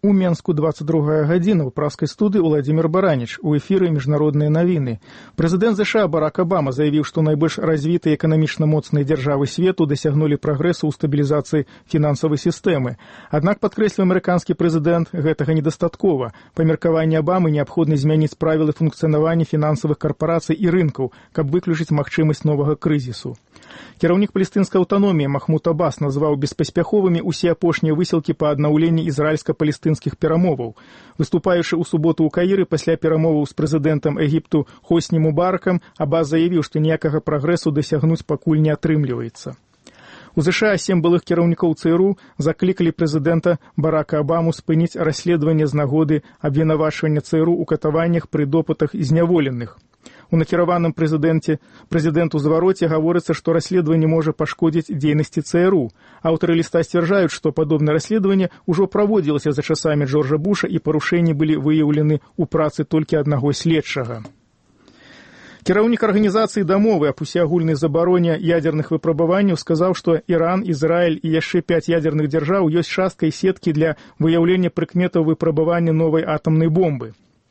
У Менску 22 гадзіна ў праскай студыі Владзімір Бараніч, у эфіры «Міжнародныя навіны». Прэзідэнт ЗША Барак Абама заявіў, што найбольш развітыя эканамічна моцныя дзяржавы свету дасягнулі прагрэсу ў стабілізацыі фінансавай сістэмы. Аднак, падкрэсліў амерыканскі прэзідэнт, гэтага недастаткова. Па меркаванні Абамы неабходна змяніць правілы функцыянавання фінансавых карпарацый і рынкаў, каб выключыць магчымасць новага крызісу. Кіраўнік палестынскай аўтаноміі Махмуд Аббас назваў беспаспяховымі усе апошнія высілкі па аднаўленні ізраільска-палестынскіх перамоваў. Выступаючы ў суботу ў Каіры пасля перамоваў з прэзідэнтам Егіпту Хосні Мубаракам, Аббас заявіў, што ніякага прагрэсу дасягнуць пакуль не атрымліваецца. У ЗША 7 былых кіраўнікоў ЦРУ заклікалі прэзідэнта Барака Абаму спыніць расследаванне з нагоды абвінавачвання ЦРУ ў катаваннях пры допытах зняволеных. У накіраваным прэзідэнту звароце гаворыцца, што расследаванне можа пашкодзіць дзейнасці ЦРУ. Аўтары ліста сцвярджаюць, што падобнае расследаванне ўжо праводзілася за часамі Джорджа Буша і парушэнні былі выяўлены ў працы толькі аднаго следчага. Кіраўнік арганізацыі дамовы аб усеагульнай забароне ядзерных выпрабаванняў сказаў, што Іран, Ізраіль і яшчэ 5 ядзерных дзяржаў ёсць часткай сеткі для выяўлення прыкметаў выпрабавання новай атамнай бомбы.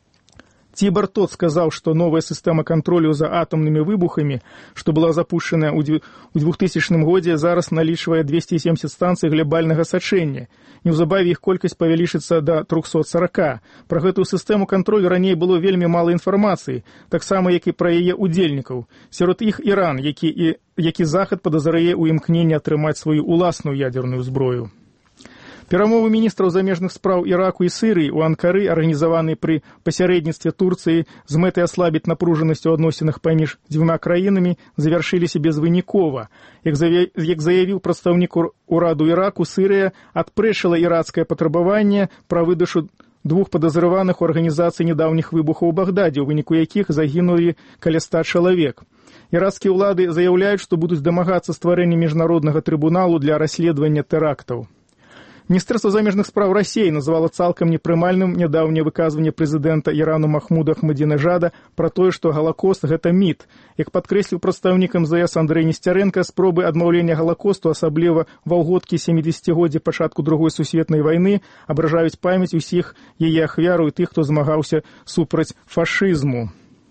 Тибор Тот сказаў, што новая сістэма кантролю за атамнымі выбухамі, што была запущена ў 2000 годзе, зараз налічвае 270 станцый глябальнага сачэння. Неўзабаве іх колькасць павялічыцца да 340. Пра гэтую сістэму кантролю раней было вельмі мала інфармацыі, таксама як і пра яе удзельнікаў. Сярод іх Іран, які Захад падазрае ў імкненні атрымаць сваю уласную ядзерную зброю. Перамовы міністраў замежных спраў Іраку і Сірыі ў Анкары, арганізаваныя пры пасярэдніцтве Турцыі з мэтай аслабіць напружанасць у адносінах паміж дзвюма краінамі, завяршыліся безвынікова. Як заявіў прадстаўнік ураду Іраку, Сірыя адпрэчыла ірацкае патрабаванне пра выдачу 2 падазрываных у арганізацыі нядаўніх выбухаў у Багдадзе, у выніку якіх загінулі каля 100 чалавек. Ірацкія ўлады заяўляюць, што будуць дамагацца стварэння міжнароднага трыбуналу для расследавання тэрактаў. Міністэрства замежных спраў Расіі назвала цалкам непрымальным нядаўняе выказванне прэзідэнта Ірану Махмуда Ахмадзінежада пра тое, што Галакост – гэта міт. Як падкрэсліў прадстаўнік МЗС Андрэй Несцярэнка, спробы адмаўлення Галакосту, асабліва ва ўгодкі 70-годдзя пачатку Другой сусветнай вайны, абражаюць памяць усіх яе ахвяраў і тых, хто змагаўся супраць фашызму.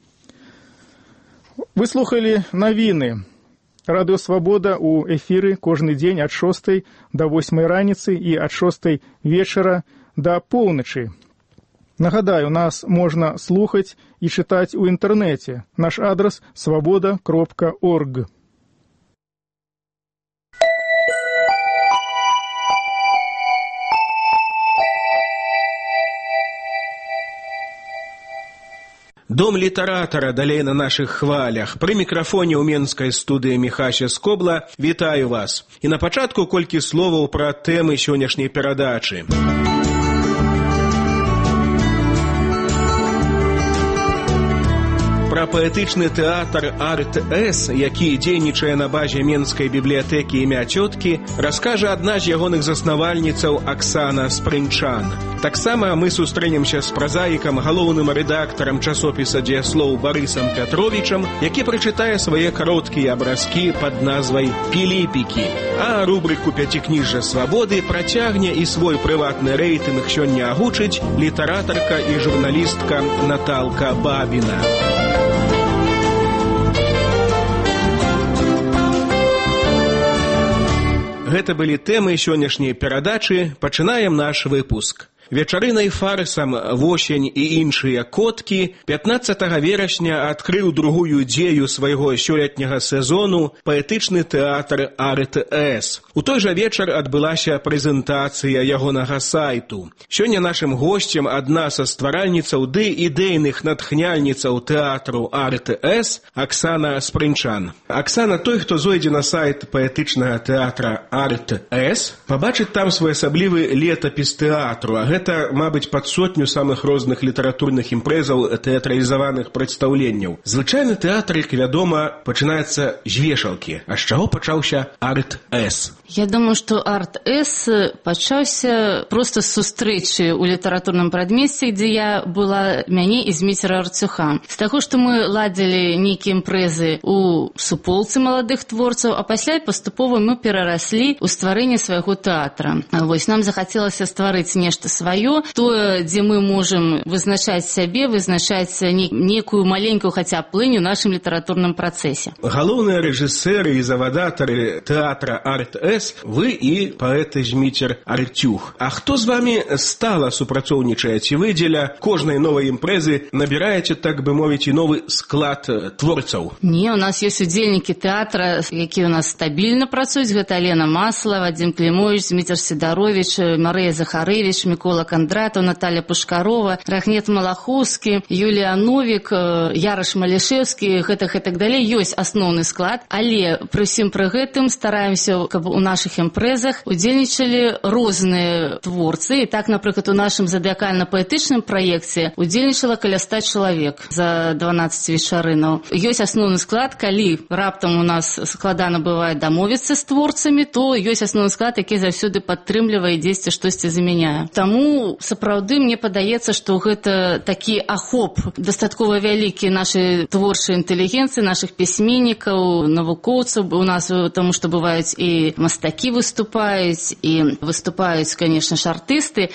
Вы слухалі навіны. Радыё «Свабода» ў эфіры кожны дзень ад 6 да 8 раніцы і ад 6 вечара да поўначы. Нагадаю, нас можна слухаць і чытаць у інтэрнэце. Наш адрас – swaboda.org. Дом літаратара далей на нашых хвалях. Пры мікрафоне ў менскай студыі Міхася Скобла вітаю вас. І на пачатку колькі словаў пра тэмы сённяшняй перадачы. Пра паэтычны тэатр «Арт-С», які дзейнічае на базе Менскай бібліятэкі імя цёткі, раскажа адна з ягоных заснавальніцаў Аксана Спрынчан. Таксама мы сустрэнемся з празаікам, галоўным рэдактарам часопіса «Дзеяслоў» Барысам Пятровічам, які прачытае свае кароткія абразкі пад назвай «Піліпікі». А рубрыку «Пяцікніжжа свабоды» працягне і свой прыватны рэйтынг сёння агучыць літаратарка і журналістка Наталка Бабіна. Гэта былі тэмы сённяшняй перадачы. Пачынаем наш выпуск. Вечарынай фарсам «Восень» і іншыя коткі 15 верасня адкрыў другую дзею свайго сёлетняга сезону паэтычны тэатр «Арт-С». У той жа вечар адбылася прэзентацыя ягонага сайту. Сёння нашым госцем адна са стваральніцаў ды ідэйных натхняльніцаў тэатру «Арт-С» Аксана Спрынчан. Аксана, той, хто зойдзе на сайт паэтычнага тэатра «Арт-С», пабачыць там своеасаблівы летапіс тэатру, гэта, мабыць, пад 100 самых розных літаратурных імпрэзаў, тэатралізаваных прадстаўленняў. Звычайны тэатр, як вядома, пачынаецца з вешалкі. А з чаго пачаўся «Арт-С»? Я думаю, што «Арт-С» пачаўся проста з сустрэчы ў літаратурным прадмесці, дзе я была мяне і Зміцера Арцюха. З таго, што мы ладзілі нейкія імпрэзы ў суполцы маладых творцаў, а пасля паступова мы перараслі ў стварэнне свайго тэатра. Вось, нам захацелася стварыць нешта сваё, сваё, тое, дзе мы можам вызначаць сябе, вызначаць некую маленькую хаця б плынь у нашым літаратурным працэсе. Галоўныя рэжысэры і завадатары тэатра Арт-С вы і паэт Зміцер Артюх. А хто з вамі стала супрацоўнічае? Ці вы дзеля кожнай новай імпрэзы набіраеце, так бы мовіць, і новы склад творцаў? Не, у нас ёсць удзельнікі тэатра, якія у нас стабільна працуюць. Гэта Алена Масла, Вадзім Клімовіч, Зміцер Сідаровіч, Марыя Захарэвіч, Мікола Кандратаў, Наталя Пушкарова, Рахнет Малахоўскі, Юлія Новік, Яраш Малішэўскі, гэтак далей. Ёсць асноўны склад, але пры ўсім пры гэтым стараемся, каб у нашых імпрэзах удзельнічалі розныя творцы. І так, напрыклад, у нашым задыякальна-паэтычным праекце удзельнічала каля 100 чалавек за 12 вечарынаў. Ёсць асноўны склад, калі раптам у нас складана бывае дамовіцца з творцамі, то ёсць асноўны склад, які заўсёды падтрымлівае і дзесьці штосьці замяняе. Таму, сапраўды, мне падаецца, што гэта такі ахоп дастаткова вялікі нашай творчай інтэлігенцыі, нашых пісьменнікаў, навукоўцаў у нас, таму што бываюць і мастакі выступаюць, і выступаюць, конечно ж, артысты,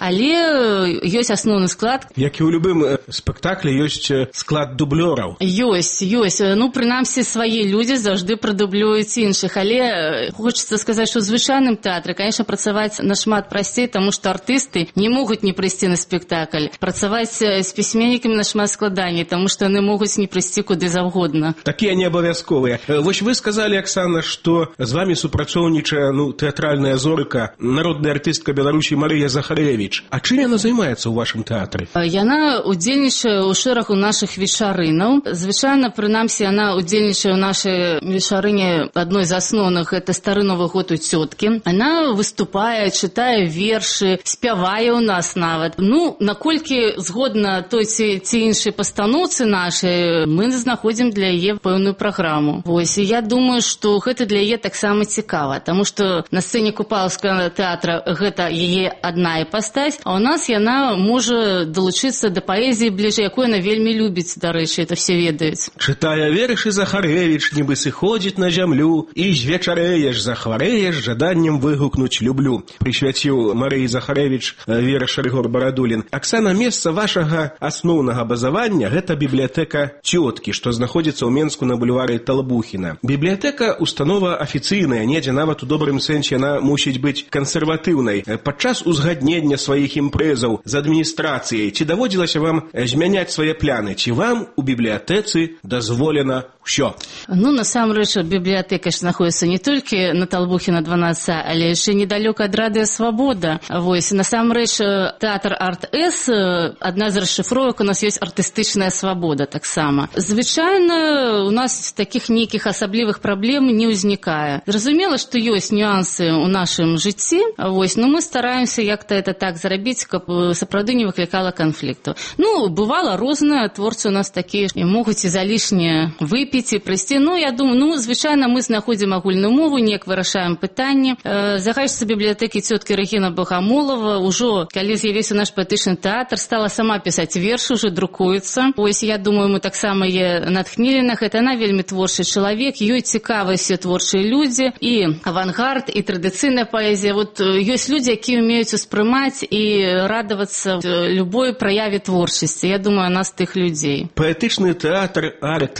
але ёсць асноўны склад. Як і ў любым спектаклі ёсць склад дублёраў. Ёсць. Ну, прынамсі, свае людзі заўжды прадублююць іншых, але хочацца сказаць, што ў звычайным тэатры, конечно, працаваць нашмат прасцей, таму што артысты не могуць не прыйсці на спектакль. Працаваць з пісьменнікамі нашмат складаней, таму што яны могуць не прыйсці куды заўгодна. Такія не абавязковыя. Вось вы сказалі, Аксана, што з вамі супрацоўнічае тэатральная зорка, народная артыстка Беларусі Марыя Захарэвіч. А чым яна займаецца ў вашым тэатры? Яна удзельнічае ў шэрагу нашых вечарынаў. Звычайна, прынамсі, яна удзельнічае ў нашай вечарыне адной з асноўных, гэта Стары Новы год у цёткі. Яна выступае, чытае вершы, спявае ў нас нават. Ну, наколькі згодна той ці іншай пастаноўцы нашай, мы знаходзім для яе пэўную праграму. Вось, і я думаю, што гэта для яе таксама цікава, таму што на сцэне Купалаўскага тэатра гэта яе адна іпастась, а ў нас яна можа далучыцца да паэзіі бліжэй, якую яна вельмі любіць, дарэчы, это все ведаюць. Чытая вершы Захарэвіч, нібы сыходзіць на зямлю, і звечарэеш, захварэеш, жаданнем выгукнуць люблю. Прысвяціў Марыі Захарэвіч верш Рыгор Барадулін. Аксана, месца вашага асноўнага базавання – гэта бібліятэка цёткі, што знаходзіцца ў Менску на бульвары Талбухіна. Бібліятэка – установа афіцыйная, недзе нават у добрым сэнсе яна мусіць быць кансерватыўнай. Падчас узгаднення сваіх імпрэзаў з адміністрацыяй ці даводзілася вам змяняць свае пляны? Ці вам у бібліятэцы дазволена ўсё? Ну, насамрэч, бібліятэка ж знаходіцца не толькі на Талбухіна 12, але яшчэ недалёка ад радыё «Свабода». Вось, насамрэч, тэатр Арт-С, адна з расшыфровак у нас ёсць артыстычная свабода таксама. Звычайна, у нас такіх нейкіх асаблівых праблем не ўзнікае. Зразумела, што ёсць нюансы ў нашым жыцці, вось, но мы стараемся як-то это так зрабіць, каб сапраўды не выклікала канфлікту. Ну, бывала рознае, творцы у нас такія могуць і залішне выпіць і прыйсці. Ну, я думаю, звычайна мы знаходзім агульную мову, неяк вырашаем пытанні. Загадчыца бібліятэкі цёткі Рэгіна Багамолова ўжо, калі з'явіўся наш паэтычны тэатр, стала сама пісаць вершы, ўжо друкуецца. Ось, я думаю, мы таксама яе натхнілі на гэта. Яна вельмі творчы чалавек, ёй цікавы все творчыя людзі, і авангард, і традыцыйная паэзія. Вот ёсць людзі, якія умеюць успрымаць і радавацца любой праяве творчасці. Я думаю, у нас тых людзей. Паэтычны тэатр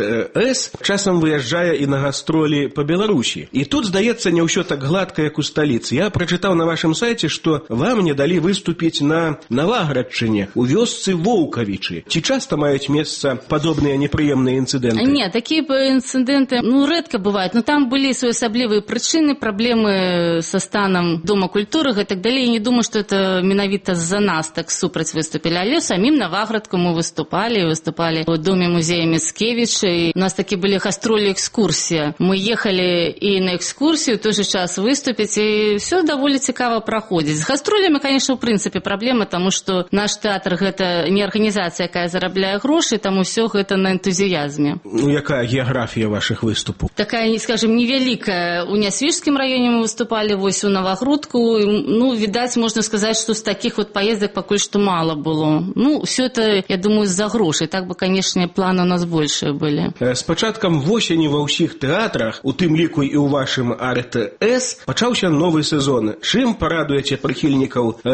Арт-С часам выязджае і на гастролі па Беларусі. І тут, здаецца, не ўсё так гладка, як у сталіцы. Я прачытаў на вашым сайце, што вам не далі выступіць на Наваградчыне, у вёсцы Воўкавічы. Ці часта маюць месца падобныя непрыемныя інцыдэнты? Не, такія інцыдэнты, рэдка бываюць. Но там былі своеасаблівыя прычыны, праблемы са станам Дома культуры, гэтак далей. Я не думаю, што это менавіта з-за нас так супраць выступілі. Але самім Наваградку мы выступалі ў Доме музея Міцкевіча. У нас такі былі гастролі, экскурсія. Мы ехалі і на экскурсію, в той же час выступіць, і все даволі цікава праходзіць. З гастролямі, конечно, в прынцыпе праблема, таму што наш тэатр гэта не арганізацыя, якая зарабляе грошы, таму все гэта на энтузіязме. Ну, якая геаграфія вашых выступаў? Такая, скажем, невялікая. У Нясвіжскім раёне мы выступалі, вось у Навагрудку. Ну, відаць, можна сказаць, што з такіх вот паездак пакуль што мала было. Ну, все это, я думаю, з-за грошай. Так бы, конечно, планы у нас большие былі. З пачаткам восені ва ўсіх тэатрах, у тым ліку і ў вашым Арт-С, пачаўся новы сезон. Чым парадуеце прыхільнікаў беларускай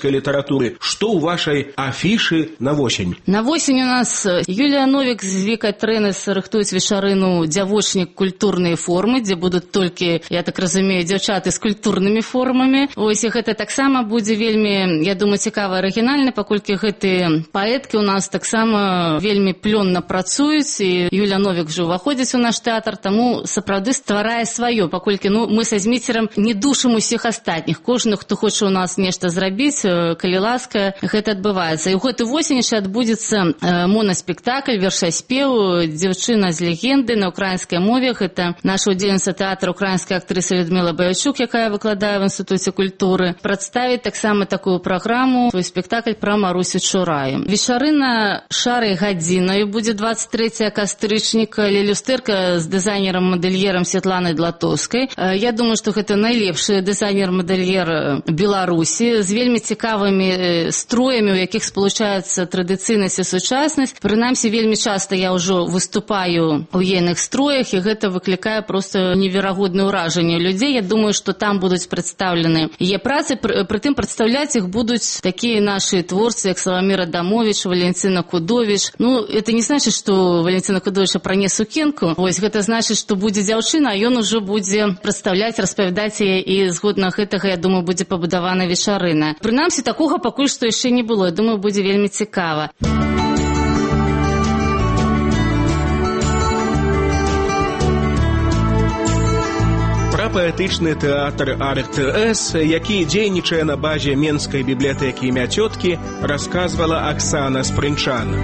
беларускай літаратуры. Што ў вашай афішы на восень? На восень у нас Юлія Новік з Вікай Трэнес рыхтуюць вечарыну «Дзявочнік. Культурныя формы», дзе будуць толькі, я так разумею, дзяўчаты з культурнымі формамі. Вось, і гэта таксама будзе вельмі, я думаю, цікава, арыгінальна, паколькі гэтыя паэткі у нас таксама вельмі плённа працуюць, і Юлія Новік ўжо ўваходзіць у наш тэатр, таму сапраўды стварае сваё, паколькі мы са Зміцерам не душым усіх астатніх. Кожны, хто хоча у нас нешта зрабіць, калі ласка, гэта адбываецца. І ў гэты восень яшчэ адбудзецца моноспектакль, вершаспеў «Дзяўчына з легенды» на украінскай мове. Гэта наша удзельніца тэатра, украінская актрыса Людмила Баячук, якая выкладае в Інстытуце культуры. Прадставіць таксама такую праграму, свой спектакль пра Марусю Чураю. Вечарына «Шарай гадзінаю» будзе 23 кастрычніка, люстэрка з дызайнерам-мадэльерам Святланай Длатоўскай. Я думаю, што гэта найлепшы дызайнер-мадэльер Беларусі, з вельмі цікавымі строямі, у якіх спалучаецца традыцыйнасць і сучаснасць. Прынамсі, вельмі часта я ўжо выступаю у ейных строях, і гэта выклікае проста неверагоднае ўражанне людзей. Я думаю, што там будуць прадстаўлены яе працы, прытым прадстаўляць іх будуць такія нашы творцы, як Саламір Адамович, Валентина Кудович. Это не значит, што Валентина Кудовича пране сукенку. Вось, гэта значыць, што будзе дзяўчына, а ён ужо будзе прадстаўляць, распавядаць яе, і згодна гэтага, я думаю, будзе пабудавана вечарына. Прынамсі, такога пакуль што яшчэ не было. Я думаю, будзе вельмі цікава. Паэтычны тэатр АрТС, які дзейнічае на базе Менскай бібліятэкі імя цёткі, расказвала Аксана Спрынчан.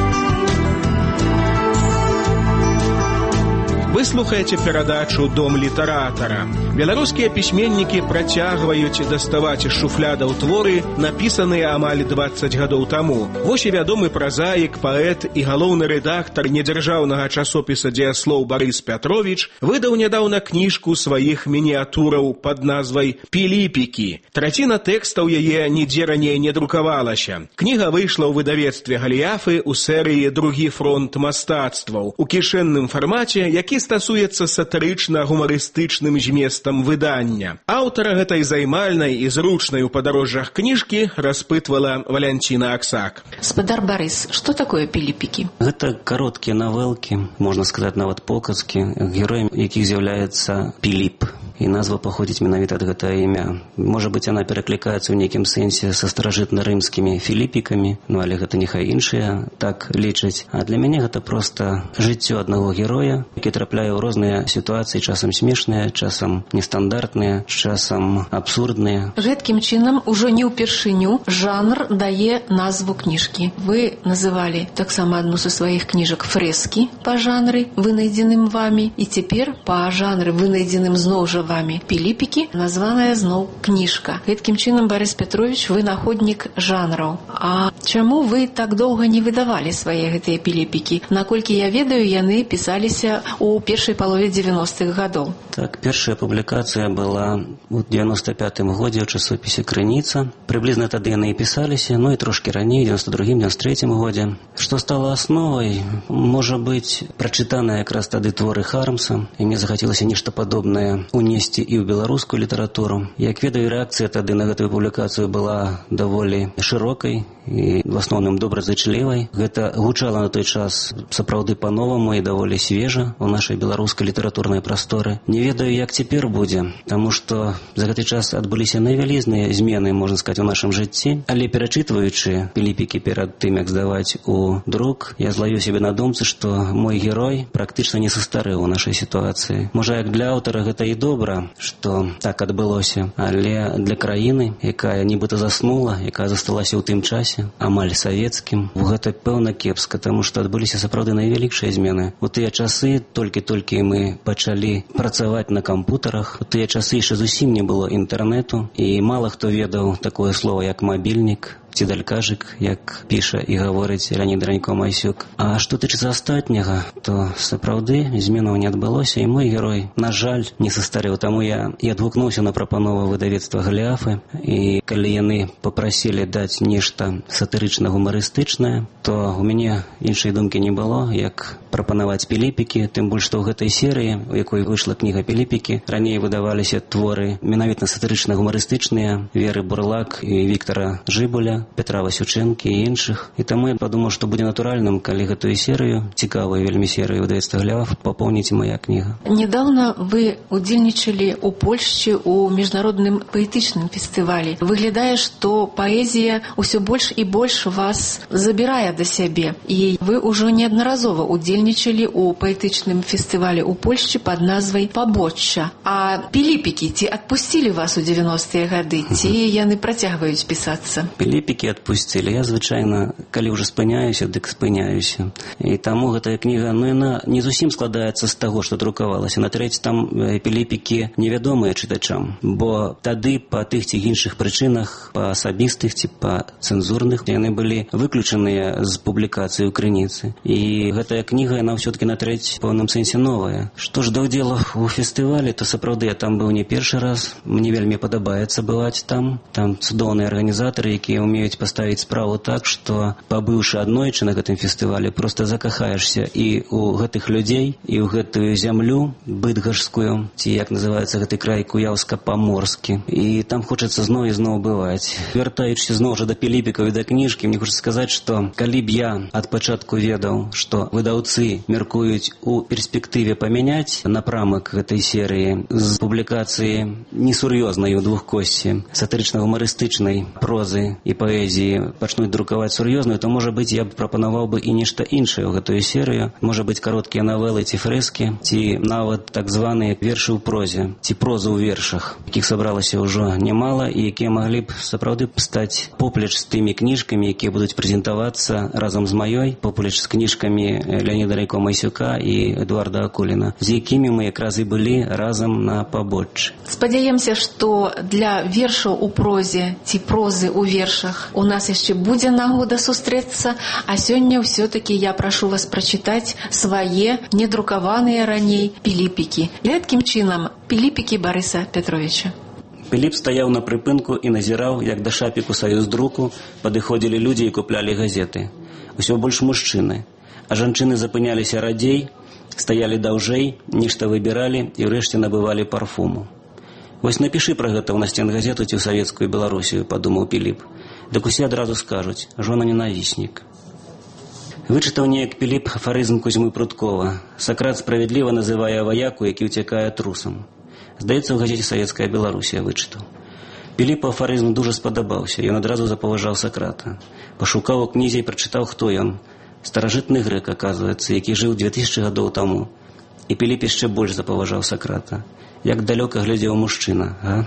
Вы слухаеце перадачу «Дом літаратара». Беларускія пісьменнікі працягваюць даставаць з шуфлядаў творы, напісаныя амаль 20 гадоў таму. Вось і вядомы празаік, паэт і галоўны рэдактар недзяржаўнага часопіса «Дзеяслоў» Барыс Пятровіч выдаў нядаўна кніжку сваіх мініятураў пад назвай «Піліпікі». Траціна тэкстаў яе нідзе раней не друкавалася. Кніга выйшла ў выдавецтве Галіяфы ў серыі «Другі фронт мастацтваў» у кішэнным фармаце, які стасуецца сатырычна-гумарыстычным зместам выдання. Аўтара гэтай займальнай і зручнай у падарожжах кніжкі распытвала Валянціна Аксак. Спадар Барыс, што такое піліпікі? Гэта кароткія навелкі, можна сказаць, нават показкі, героем якіх з'яўляецца Піліп. І назва паходзіць менавіта ад гэтага імя. Можа быць, яна пераклікаецца ў нейкім сэнсе са старажытна-рымскімі філіпікамі, але гэта няхай іншыя так лічаць. А для мяне гэта проста жыццё аднаго героя, які трапляе ў розныя сітуацыі, часам смешныя, часам нестандартныя, часам абсурдныя. Гэткім чынам, ужо не ўпершыню жанр дае назву кніжкі. Вы называлі таксама адну са сваіх кніжак «Фрэскі» па жанры, вынайдзеным вамі, і цяпер па жанры, вынайдзеным зноў жа вамі «Піліпікі», названая зноў кніжка. Гэткім чынам, Барыс Пятровіч, вы находнік жанраў. А чаму вы так доўга не выдавалі свае гэтыя піліпікі? Наколькі я ведаю, яны пісаліся у першай палове 90-х гадоў. Так, першая публікацыя была ў 95-м годзе ў часопісе «Крыніца». Прыблізна тады яны і пісаліся, і трошкі раней, у 92-м, 93-м годзе. Што стала асновай? Можа быць, прачытаныя якраз тады творы Хармса, і мне захацелася нешта падобнае унесці і ў беларускую літаратуру. Як ведаю, рэакцыя тады на гэтую публікацыю была даволі шырокай і в асноўным добразычлівай. Гэта гучала на той час сапраўды па-новаму і даволі свежа ў нашай беларускай літаратурнай прасторы. Не ведаю, як цяпер будзе, таму што за гэты час адбыліся найвялізныя змены, можна сказаць, у нашым жыцці. Але перачытваючы піліпікі перад тым, як здаваць у друк, я злавіў сябе на думцы, што мой герой практычна не састарэў у нашай сітуацыі. Можа, як для аўтара гэта і добра, што так адбылося, але для краіны, якая нібыта заснула, якая засталася ў тым часе, амаль савецкім, гэта пэўна кепска, таму што адбыліся сапраўды найвялікшыя змены. У тыя часы толькі мы пачалі працаваць на кампутарах, у тыя часы яшчэ зусім не было інтэрнэту, і мала хто ведаў такое слово, як мабільнік, ці далькажык, як піша і гаворыць Леонід Ранько-Масюк. А што тычыцца астатняга, то сапраўды зменаў не адбылося, і мой герой, на жаль, не састарэў. Таму я адгукнуўся на прапанову выдавецтва Галіафы, і калі яны папрасілі даць нешта сатырычна-гумарыстычнае, то у мяне іншай думкі не было, як прапанаваць піліпікі, тым больш, што ў гэтай серыі, у якой выйшла кніга «Піліпікі», раней выдаваліся творы менавіта сатырычна-гумарыстычныя Веры Бурлак і Віктара Жыбуля, Петра Васючэнкі і іншых. І таму я падумаў, што будзе натуральным, калі гэтую серыю, цікавую вельмі серыю выдавецтва «Глява», папоўніць моя кніга. Недавно вы удзельнічалі ў Польшчы ў міжнародным паэтычным фестывалі. Выглядае, што паэзія ўсё больш і больш вас забірае да сябе. І вы ўжо неаднаразова удзельнічалі ў паэтычным фестывалі ў Польшчы пад назвай «Пабочча». А піліпікі ці адпусцілі вас у 90-е гады, ці яны працягваюць пісацца? Піліпікі адпусцілі. Я, звычайна, калі ўжо спыняюся, дык спыняюся. І таму гэтая кніга, яна не зусім складаецца з таго, што друкавалася. Натрэць, там піліпікі невядомыя чытачам, бо тады па тых ці іншых прычынах, па асабістых ці па цэнзурных, яны былі выключаныя з публікацыі ў крыніцы. І гэтая кніга, яна ўсё-такі натрэць в пэўным сэнсе новая. Што ж да ўдзелу ў фестывалі, то сапраўды я там быў не першы раз. Мне вельмі падабаецца бываць там. Там цудоўныя арганізатары, якія ўмеюць паставіць справу так, што пабыўшы аднойчы на гэтым фестывалі, проста закахаешся і ў гэтых людзей, і ў гэтую зямлю быдгашскую, ці як называецца гэты край, Куяўска-Паморскі. І там хочацца зноў і зноў бываць. Вяртаючыся зноў жа да піліпікаў і да кніжкі, мне хочацца сказаць, што калі б я ад пачатку ведаў, што выдаўцы мяркуюць у перспектыве памяняць напрамак гэтай серыі з публікацыі несур'ёзнай у двухкосці сатырычна-гумарыстычнай прозы і паэзіі пачнуць друкаваць сур'ёзную, то, можа быць, я б прапанаваў бы і нешта іншае ў гэтую серыю. Можа быць, кароткія навелы ці фрэскі, ці нават так званыя вершы ў прозе, ці проза ў вершах, якіх сабралася ўжо нямала і якія маглі б сапраўды стаць поплеч з тымі кніжкамі, якія будуць прэзентавацца разам з маёй, поплеч з кніжкамі Леаніда Райко-Масюка і Эдуарда Акуліна, з якімі мы якраз і былі разам на Пабоччы. Спадзяемся, што для вершаў у прозе ці прозы ў вершах у нас яшчэ будзе нагода сустрэцца, а сёння ўсё-такі я прашу вас прачытаць свае недрукаваныя раней піліпікі. Якім чынам піліпікі Барыса Петровича? Піліп стаяў на прыпынку і назіраў, як да шапіку Саюздруку падыходзілі людзі і куплялі газеты. Усё больш мужчыны. А жанчыны запыняліся радзей, стаялі даўжэй, нешта выбіралі і ўрэшце набывалі парфуму. «Вось напішы пра гэта ў насценгазету ці ў савецкую Беларусію», – падумаў Піліп. «Дык усе адразу скажуць, жона-ненавіснік». Вычытаў неяк Піліп афарызм Кузьмы Прудкова. Сакрат справядліва называе ваяку, які ўцякае трусам. Здаецца, ў газеце «Савецкая Беларусія» вычытаў. Піліпу афарызм дужа спадабаўся, ён адразу запаважаў Сакрата. Пашукаў у кнізе і прачытаў, хто ён. Старажытны грэк, аказваецца, які жыў 2000 гадоў таму. І Піліп яшчэ больш запаважаў Сакрата. Як далёка глядзеў мужчына, а?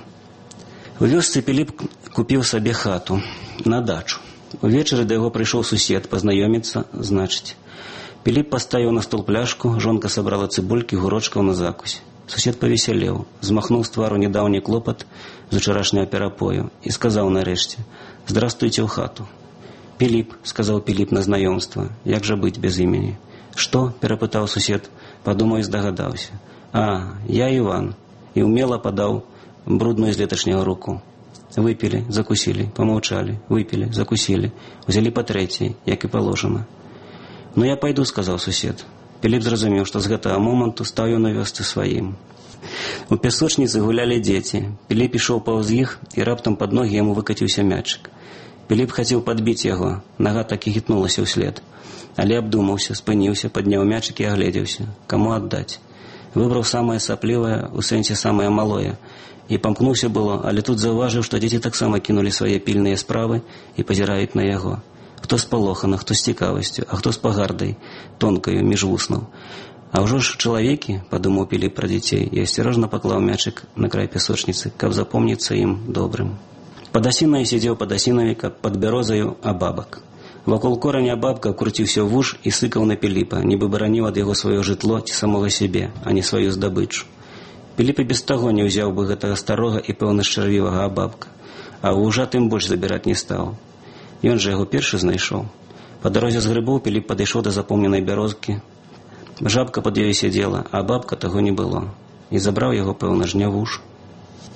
У вёсцы Піліп купіў сабе хату на дачу. Увечары да яго прыйшоў сусед пазнаёміцца, значыць. Піліп паставіў на стол пляшку, жонка сабрала цыбулькі, гурочкаў на закусь. Сусед павесялеў, змахнуў з твару нядаўні клопат з учарашняга перапою і сказаў нарэшце: «Здрастуйце ў хату». «Піліп», – сказаў Піліп на знаёмства, – «як жа быць без імені?» «Што?» – перапытаў сусед, падумаў і здагадаўся. «А, я Іван», і ўмела падаў брудную з леташняга руку. Выпілі, закусілі, памаўчалі, выпілі, закусілі, узялі па трэцяй, як і паложана. «Ну я пайду», – сказаў сусед. Піліп зразумеў, што з гэтага моманту стаў ён у вёсцы сваім. У пясочніцы гулялі дзеці. Піліп ішоў паўз іх, і раптам пад ногі яму выкаціўся мячык. Піліп хацеў падбіць яго, нага так і хітнулася ўслед. Але абдумаўся, спыніўся, падняў мячык і агледзеўся. Каму аддаць? Выбраў самае саплівае, у сэнсе самае малое. І памкнуўся было, але тут заўважыў, што дзеці таксама кінулі свае пільныя справы і пазіраюць на яго. Хто спалохана, хто з цікавасцю, а хто з пагардай, тонкаю, між вуснаў. А ўжо ж чалавекі, падумаў Піліп пра дзяцей, і асцярожна паклаў мячык на край пясочніцы, каб запомніцца ім добрым. Пад асінаю сидзеў падасінавіка, пад бярозаю абабак. Вакол кораня абабка круціўся вуш і сыкаў на Піліпа, нібы бараніў ад яго сваё жытло ці самога сябе, а не сваю здабычу. Піліп і без таго не ўзяў бы гэтага старога і пэўна шчарвівага абабка, а вужа тым больш забіраць не стаў. Ён жа яго першы знайшоў. Па дарозе з грыбоў Піліп падышоў да запомненай бярозкі. Жабка пад ёй сидзела, а бабка таго не было. І забраў яго, пэўна ж, не вуш.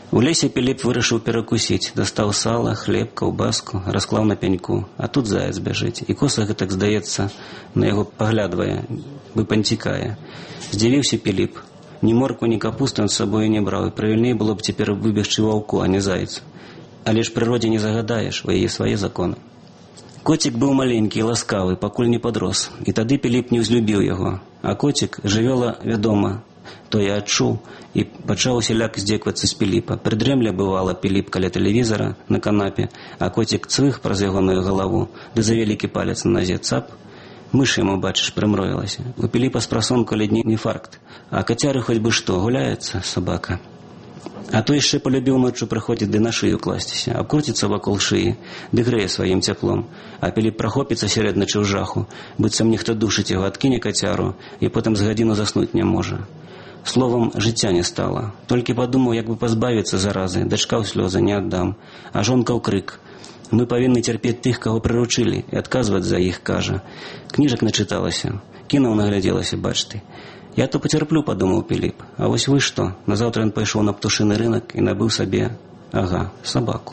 У лесе Піліп вырашыў перакусіць, дастаў сала, хлеб, каўбаску, расклаў на пяньку, а тут заяц бяжыць, і коса гэтак, здаецца, на яго паглядвае, бы панцікае. Здзівіўся Піліп. Ні моркву, ні капусту ён з сабою не браў, і правільней было б цяпер выбегчы ваўку, а не зайцу. Але ж прыродзе не загадаеш, у яе свае законы. Коцік быў маленькі і ласкавы, пакуль не падрос, і тады Піліп не ўзлюбіў яго. А коцік, жывёла, вядома, то я адчуў і пачаў усяляк здзеквацца з Піліпа. Прыдрэмля бывала Піліп каля тэлевізара на канапе, а коцік цвых праз ягоную галаву, ды за вялікі палец на назе цап. Мыш яму, бачыш, прымроілася. У Піліпа з прасонку ледні інфаркт, а кацяры хоць бы што, гуляецца сабака. А то яшчэ полюбіў ноччу прыходзіць ды на шыю класціся, абкруціцца вакол шыі, ды грэе сваім цяплом. А Піліп прахопіцца сярэдначы ў жаху, быццам нехто душыць яго, адкіне кацяру, і потым з гадзіну заснуць не можа. Словам, жыцця не стала. Толькі падумаў, як бы пазбавіцца заразы, дачка ў слёзы не аддам, а жонка ў крык. Мы павінны цярпець тых, каго прыручылі, і адказваць за іх, кажа. Кніжак начыталася, кінаў наглядзелася, бач ты. Я то пацярплю, падумаў Піліп. А вось вы што? Назаўтра ён пайшоў на птушыны рынак і набыў сабе, сабаку.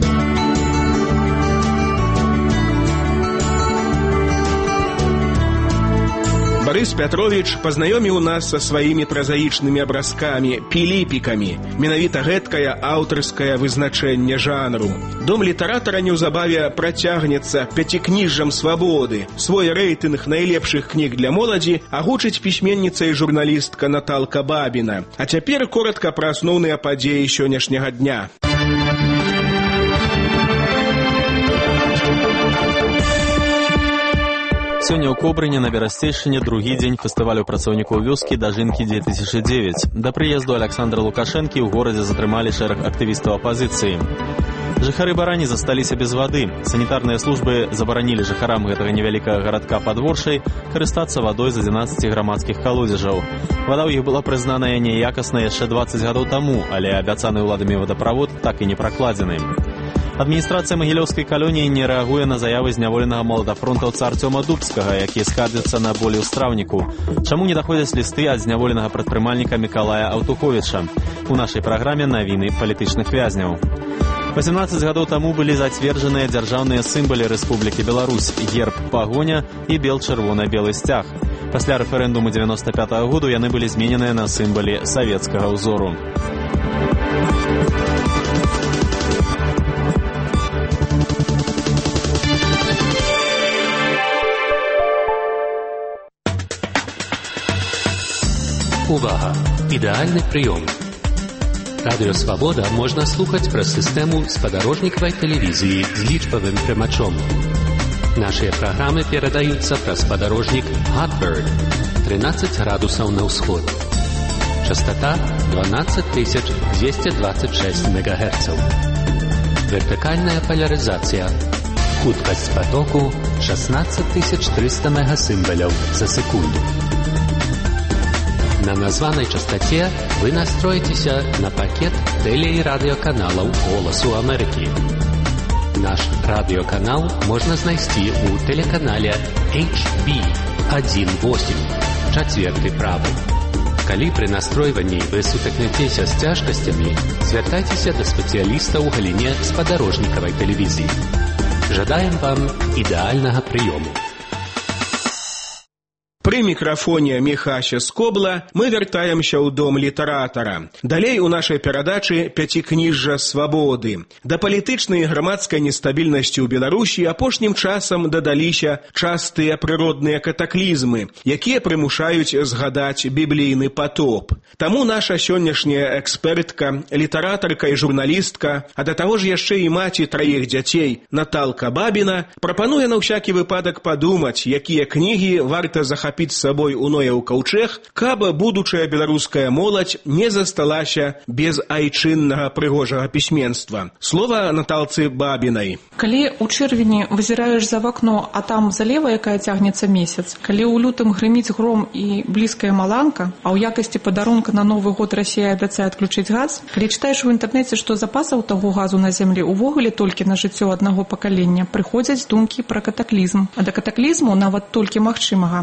Барыс Пятровіч пазнаёміў нас са сваімі празаічнымі абразкамі, піліпікамі. Менавіта гэткае аўтарскае вызначэнне жанру. Дом літаратара неўзабаве працягнецца пяцікніжжам свабоды. Свой рэйтынг найлепшых кніг для моладзі агучыць пісьменніца і журналістка Наталка Бабіна. А цяпер коратка пра асноўныя падзеі сённяшняга дня. Сёння ў Кобрыне на Берасцейшчыне другі дзень фестывалю працаўнікоў вёскі «Дажынкі 2009». Да прыезду Александра Лукашэнкі ў горадзе затрымалі шэраг актывістаў апазіцыі. Жыхары Барані засталіся без вады. Санітарныя службы забаранілі жыхарам гэтага невялікага гарадка Падворшай карыстацца вадой з 11 грамадскіх калодзежаў. Вада ў іх была прызнаная няякаснай яшчэ 20 гадоў таму, але абяцаны ўладамі вадаправод так і не пракладзены. Адміністрацыя Магілёўскай калоніі не рэагуе на заявы зняволенага маладафронтаўца Арцёма Дубскага, які скардзіцца на болі ў страўніку. Чаму не даходзяць лісты ад зняволенага прадпрымальніка Мікалая Аўтуховіча? У нашай праграме навіны палітычных вязняў. 18 гадоў таму былі зацверджаныя дзяржаўныя сімвалы Рэспублікі Беларусь, герб пагоня і бел-чырвона-белы сцяг. Пасля рэферэндуму 95-го году яны былі змененыя на сімвалы савецкага ўзору. Увага! Ідэальны прыём. Радыё Свабода можна слухаць праз сістэму спадарожнікавай тэлевізіі з лічбавым прымачом. Нашыя праграмы перадаюцца праз спадарожнік Hotbird 13 градусаў на ўсход. Частота 12226 МГц. Вертыкальная палярызацыя. Хуткасць потоку 16300 мегасімваляў за секунду. На названай частоце вы настроіцеся на пакет тэле- і радыёканалаў «Голасу Амерыкі». Наш радыёканал можна знайсці ў тэлеканале HB18, чацверты правы. Калі пры настройванні вы сутыкнецеся з цяжкасцямі, звяртайцеся да спецыяліста ў галіне спадарожнікавай тэлевізіі. Жадаем вам ідэальнага прыёму. Пры мікрафоне Міхася Скобла мы вяртаемся ў дом літаратара. Далей у нашай перадачы пяцікніжжа свабоды. Да палітычнай і грамадскай нестабільнасці ў Беларусі апошнім часам дадаліся частыя прыродныя катаклізмы, якія прымушаюць згадаць біблійны патоп. Таму наша сённяшняя экспертка, літаратарка і журналістка, а да таго ж яшчэ і маці траіх дзяцей Наталка Бабіна прапануе на ўсякі выпадак падумаць, якія кнігі варта захапіць з сабой у Нояў каўчэг, каб будучая беларуская моладзь не засталася без айчыннага прыгожага пісьменства. Слова Наталцы Бабінай. Калі ў чэрвені вызіраеш за вакно, а там залева якая цягнецца месяц, калі ў лютым грыміць гром і блізкая маланка, а ў якасці падарунка на Новы год Расія абяцае адключыць газ, калі чытаеш у інтэрнэце, што запасаў таго газу на зямлі увогуле толькі на жыццё аднаго пакалення, прыходзяць думкі пра катаклізм. А да катаклізму, нават толькі магчымага, трэба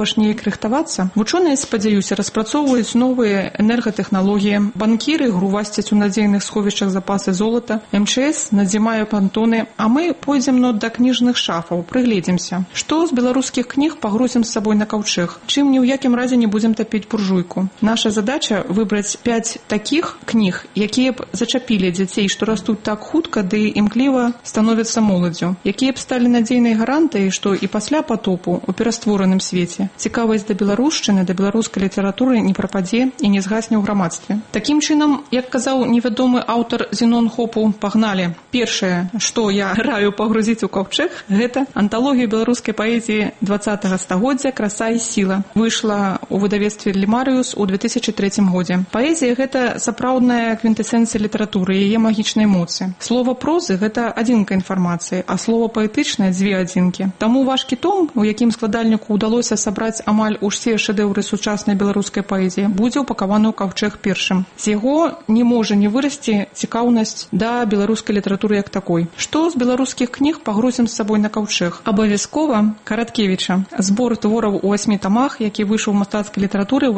ж неяк рыхтавацца? Вучоныя, спадзяюся, распрацоўваюць новыя энергатэхналогіі, банкіры грувасцяць у надзейных сховішчах запасы золата, МЧС надзімае пантоны, а мы пойдзем да кніжных шафаў, прыгледзімся. Што з беларускіх кніг пагрузім з сабой на каўчэг? Чым ні ў якім разе не будзем тапіць буржуйку? Наша задача выбраць 5 такіх кніг, якія б зачапілі дзяцей, што растуць так хутка ды імкліва становяцца моладзю, якія б сталі надзейнай гарантыяй, што і пасля патопу у пераствораным свеце цікавасць да беларушчыны, да беларускай літаратуры не прападзе і не згасне ў грамадстве. Такім чынам, як казаў невядомы аўтар Зенон Хопу, пагналі. Першае, што я раю пагрузіць у каўчэг, гэта анталогія беларускай паэзіі 20-го стагоддзя «Краса і сіла». Выйшла ў выдавецтве «Лімарыус» у 2003 годзе. Паэзія – гэта сапраўдная квінтэсенцыя літаратуры, яе магічнай моцы. Слова прозы – гэта адзінка інфармацыі, а слова паэтычнае – 2 адзінкі. Таму важкі том, у якім складальніку ўдалося сабраць амаль усе шэдэўры сучаснай беларускай паэзіі, будзе упакаваны ў каўчэг першым. З яго не можа не вырасці цікаўнасць да беларускай літаратуры як такой. Што з беларускіх кніг пагрузім з сабой на каўчэг? Абавязкова Караткевіча. Збор твораў у 8 тамах, які выйшаў у мастацкай літаратуры ў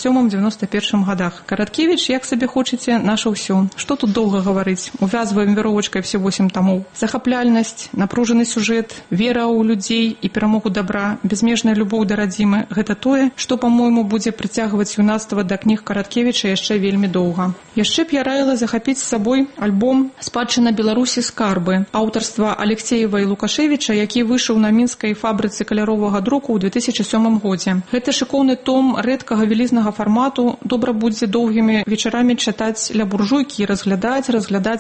87-91 годах. Караткевіч, як сабе хочаце, наша ўсё. Што тут доўга гаварыць? Увязваем веровачкай все 8 тамоў. Захапляльнасць, напружаны сюжэт, вера ў людзей і перамогу добра, безмежная любоў да радзімы – гэта тое, што, па-мойму, будзе прыцягваць юнацтва да кніг Караткевіча яшчэ вельмі доўга. Яшчэ б я раіла захапіць з сабой альбом «Спадчына Беларусі. Скарбы» аўтарства Алексеева і Лукашевіча, які выйшаў на мінскай фабрыцы каляровага друку ў 2007 годзе. Гэта шыкоўны том рэдкага вялізнага фармату, добра будзе доўгімі вечарамі чытаць ля буржуйкі і разглядаць.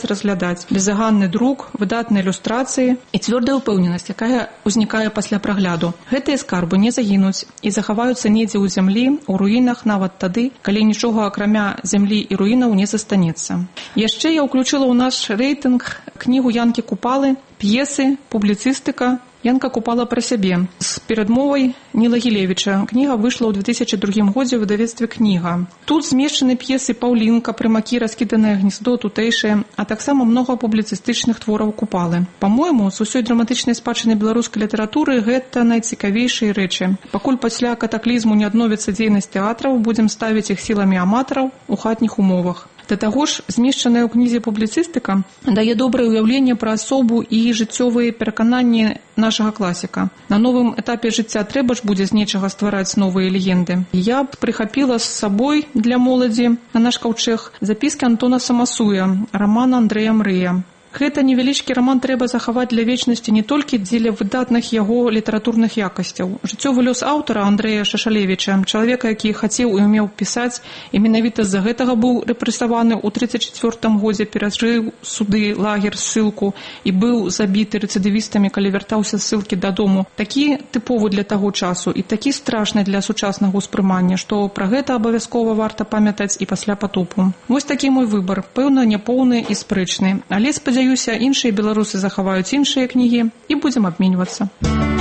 Безаганны друк, выдатныя ілюстрацыі і цвёрдая ўпэўненасць, якая ўзнікае пасля прагляду. Гэтыя скарбы не загінуць і захаваюцца недзе ў зямлі, у руінах нават тады, калі нічога акрамя зямлі і руінаў не застанецца. Яшчэ я ўключыла ў наш рэйтынг кнігу Янкі Купалы, п'есы, публіцыстыка. Янка Купала пра сябе. З перадмовай Ніла Гілевіча. Кніга выйшла ў 2002 годзе ў выдавецтве «Кніга». Тут змешчаны п'есы «Паўлінка», «Прымакі», «Раскіданае гнездо», «Тутэйшае», а таксама многа публіцыстычных твораў Купалы. Па-мойму, з усёй драматычнай спадчыны беларускай літаратуры гэта найцікавейшыя рэчы. Пакуль пасля катаклізму не адновіцца дзейнасць тэатраў, будзем ставіць іх сіламі аматараў у хатніх умовах. Да таго ж, змешчаная ў кнізе публіцыстыка дае добрае ўяўленне пра асобу і жыццёвыя перакананні нашага класіка. На новым этапе жыцця трэба ж будзе з нечага ствараць новыя легенды. Я б прыхапіла з сабой для моладзі на наш каўчэг запіскі Антона Самасуя, раман Андрэя Мрыя. Гэта невялічкі раман трэба захаваць для вечнасці не толькі дзеля выдатных яго літаратурных якасцяў. Жыццёвы лёс аўтара Андрэя Шашалевіча, чалавека, які хацеў і умеў пісаць, і менавіта з-за гэтага быў рэпрэсаваны ў 1934 годзе, перажыў суды, лагер, ссылку і быў забіты рэцыдывістамі, калі вяртаўся з ссылкі дадому. Такі тыповы для таго часу і такі страшны для сучаснага ўспрымання, што пра гэта абавязкова варта памятаць і пасля патопу. Вось такі мой выбар, пэўна, няпоўны і спрэчны, але спадзяюся, іншыя беларусы захаваюць іншыя кнігі і будзем абменьвацца.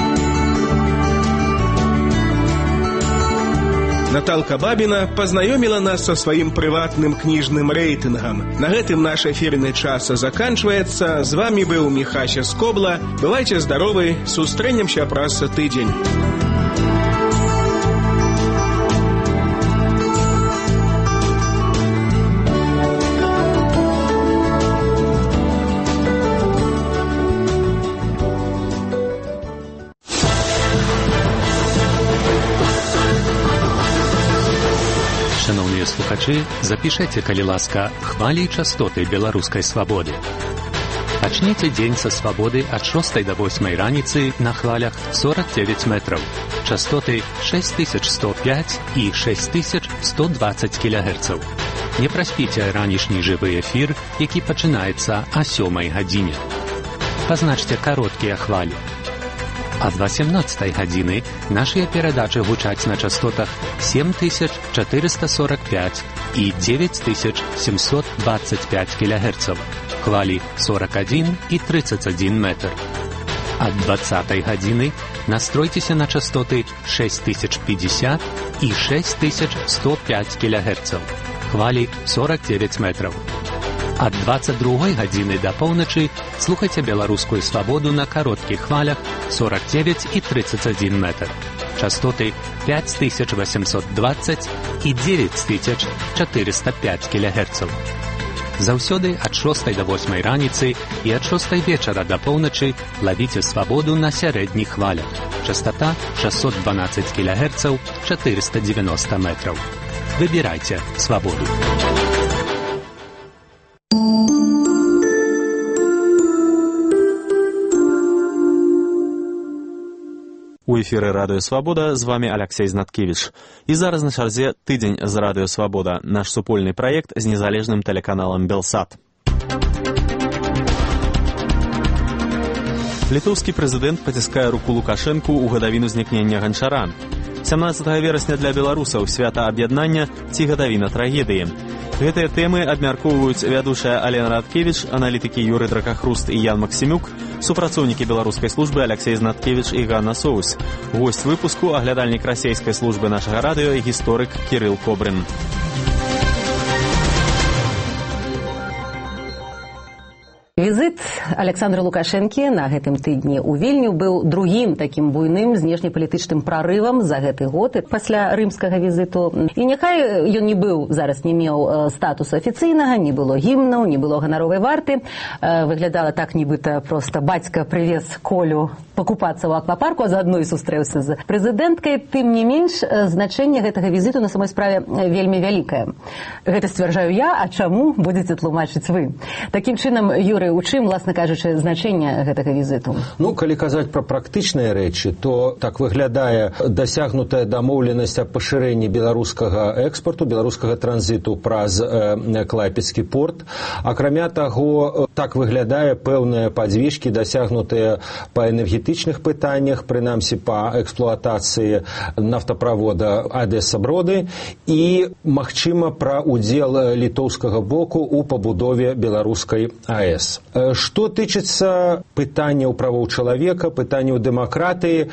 Наталка Бабіна пазнаёміла нас са сваім прыватным кніжным рэйтынгам. На гэтым наш эфірны час заканчваецца. З вамі быў Міхася Скобла. Бывайце здаровы, сустрэнемся праз тыдзень. Слухачы, запішэце, калі ласка, хвалі і частоты беларускай свабоды. Пачніце дзень са свабоды ад 6 до 8 раніцы на хвалях 49 метраў. Частоты 6105 і 6120 кГц. Не праспіце ранішні жывы эфір, які пачынаецца о 7 гадзіне. Пазначце кароткія хвалі. А з 18 гадзіны нашыя перадачы гучаць на частотах 7445 і 9725 кГц, хвалі 41 і 31 метр. Ад 20 гадзіны настройцеся на частоты 6050 і 6105 кГц, хвалі 49 метраў. Ад 22 гадзіны да поўначы слухайце беларускую свабоду на кароткіх хвалях 49 і 31 метр. частоты 5820 і 9405 кГц. Заўсёды ад 6 до 8 раніцы і ад 6 вечара до поўначы лавіце свабоду на сярэдніх хвалях. Частота 612 кГц, 490 метров. Выбирайте свободу. У эфіры Радыё Свабода з вами Алексей Знаткевич. І зараз на чарзе тыдзень з Радыё Свабода, наш супольны праект з незалежным тэлеканалам Белсат. Літоўскі прэзідэнт паціскае руку Лукашэнку ў гадавіну знікнення Ганчара. 17 верасня для беларусаў свята аб'яднання ці гадавіна трагедыі. Гэтыя тэмы абмяркоўваюць вядучая Алена Радкевіч, аналітыкі Юрый Дракахруст і Ян Максімюк, супрацоўнікі беларускай службы Алексей Знаткевич і Ганна Соус. Госць выпуску – аглядальнік расейскай службы нашага радыё і гісторык Кірыл Кобрын. Візит Александра Лукашэнкі на гэтым тыдні ў Вільню быў другім такім буйным знешнепалітычным прарывам за гэты год пасля рымскага візіту. І няхай ён не быў, зараз не меў статусу афіцыйнага, не было гімнаў, не было ганаровай варты. Выглядала так, нібыта проста бацька прывез Колю пакупацца ў аквапарку, а заадно і сустрэўся з прэзідэнткай. Тым не менш, значэнне гэтага візіту на самой справе вельмі вялікае. Гэта сцвярджаю я, а чаму будзеце тлумачыць вы? Такім чынам, Юрый, у чым, власна кажучы, значэнне гэтага візіту? Ну, калі казаць пра практычныя рэчы, то так выглядае дасягнутая дамоўленасць аб пашырэнні беларускага экспарту, беларускага транзіту праз Клайпедскі порт. Акрамя таго, так выглядае пэўныя падзвіжкі, дасягнутыя па энергетычных пытаннях, прынамсі па эксплуатацыі нафтаправода Адэса-Броды і, магчыма, пра удзел літоўскага боку ў пабудове беларускай АЭС. Што тычыцца пытанняў правоў чалавека, пытанняў дэмакратыі,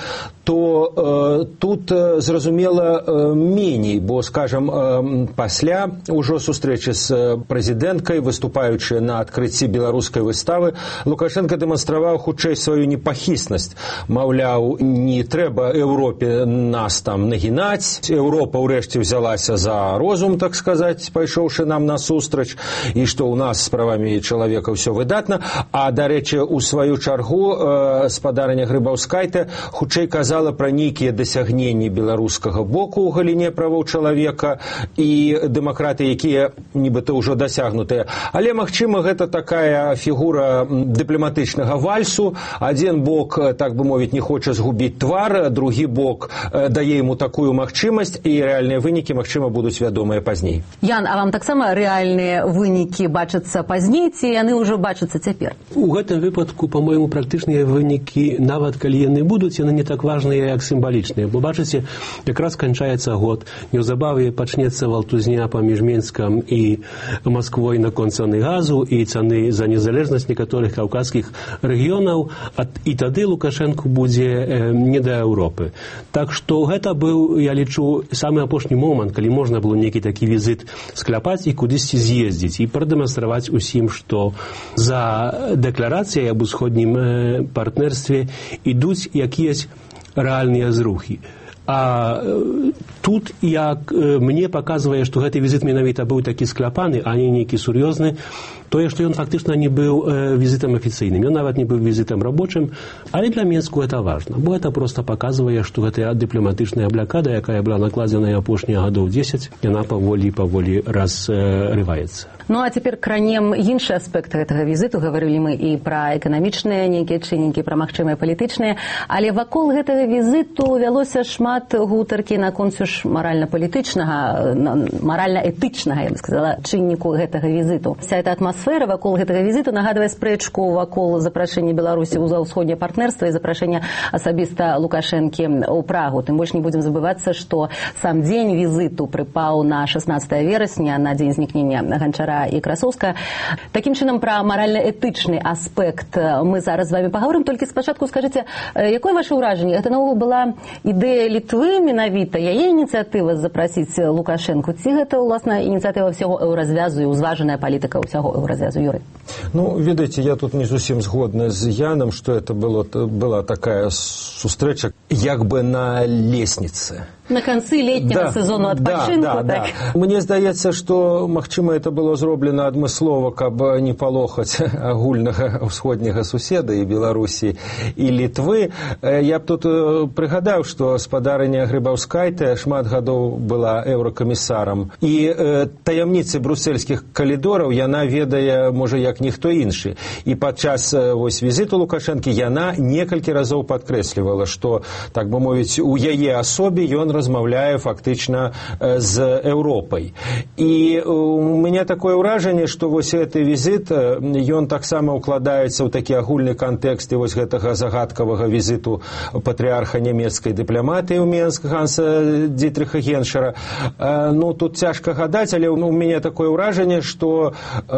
то тут, зразумела, меней, бо, скажам, пасля ўжо сустрэчы з прэзідэнткай, выступаючы на адкрыцці беларускай выставы, Лукашенко дэманстраваў хутчэй сваю непахіснасць. Маўляў, не трэба Еўропе нас там нагінаць, Еўропа ўрэшце взялася за розум, так сказаць, пайшоўшы нам насустрач, і што ў нас з правамі чалавека ўсё выдатна. А, дарэчы, у сваю чаргу спадарня Грыбаўскайте хутчэй казала пра нейкія дасягненні беларускага боку ў галіне правоў чалавека і дэмакраты, якія нібыта ўжо дасягнутыя. Але, магчыма, гэта такая фігура дыпламатычнага вальсу. Адзін бок, так бы мовіць, не хоча згубіць твар, другі бок дае яму такую магчымасць, і рэальныя вынікі, магчыма, будуць вядомыя пазней. Ян, а вам таксама рэальныя вынікі бачацца пазней, ці яны ўжо бачацца цяпер? У гэтым выпадку, па-мойму, практычныя вынікі, нават калі яны будуць, яны не так важныя, як сімвалічныя. Бо, бачыце, якраз канчаецца год, неўзабаве пачнецца валтузня паміж Мінскам і Масквой наконт цаны газу і цаны за незалежнасць некаторых каўказскіх рэгіёнаў, і тады Лукашэнку будзе не да Еўропы. Так што гэта быў, я лічу, самы апошні момант, калі можна было нейкі такі візит скляпаць і кудысьці з'ездзіць і прадэманстраваць усім, што за дэкларацыяй аб усходнім партнерстве ідуць якіясь рэальныя зрухі. А тут, як мне паказвае, што гэты візит менавіта быў такі скляпаны, а не нейкі сур'ёзны, тое, што ён фактычна не быў візітам афіцыйным, ён нават не быў візітам рабочым, але для Мінску гэта важна, бо гэта проста паказвае, што гэтая дыпламатычная блакада, якая была накладзена апошнія гадоў 10, яна паволі разрываецца. Ну, а цяпер кранем іншы аспект гэтага візіту. Гаварылі мы і пра эканамічныя нейкія чыннікі, пра магчымыя палітычныя, але вакол гэтага візіту вялося шмат гутаркі наконт ж маральна-палітычнага, маральна-этычнага, я бы сказала, чынніку гэтага візіту. Вся эта атмасфера вакол гэтага візіту нагадвае спрэчку вакол запрашэння Беларусі ў ўсходняе партнерства і запрашэння асабіста Лукашэнкі ў Прагу. Тым больш не будзем забывацца, што сам дзень візіту прыпаў на 16 верасня, на дзень знікнення Ганчара і Красоўска. Такім чынам, пра маральна-этычны аспект мы зараз з вами паговорым. Толькі спачатку скажыце, якое ваше ўражанне? Гэта наогул была ідэя Літвы менавіта, яе ініцыятыва запрасіць Лукашэнку, ці гэта, уласна, ініцыятыва ўсяго еўразвязу і ўзважаная палітыка ўсяго еўразвязу? Юрый? Ну, ведаеце, я тут не зусім згодны з Яном, што это была такая сустрэча як бы на лестнице. На канцы летнего сезону адпачынку. Да. Мне здаецца, што, магчыма, это было зроблена адмыслова, каб не палохаць агульнага ўсходняга суседа і Беларусі і Літвы. Я б тут прыгадаў, што спадарыня Грыбаўскайте шмат гадоў была еўракамісарам. І таямніцы брусельскіх калідораў яна ведае, можа, як ніхто іншы. І падчас візіту Лукашэнкі яна некалькі разоў падкрэслівала, што, так бы мовіць, у яе асобе ён размаўляе фактычна з Еўропай. І у мяне такое ўражанне, што вось гэты візіт, ён таксама ўкладаецца ў такі агульны кантэкст і вось гэтага загадкавага візіту патрыарха нямецкай дыпламатыі ў Менск Ганса Дітрыха Геншера. Ну, тут цяжка гадаць, але у мяне такое ўражанне, што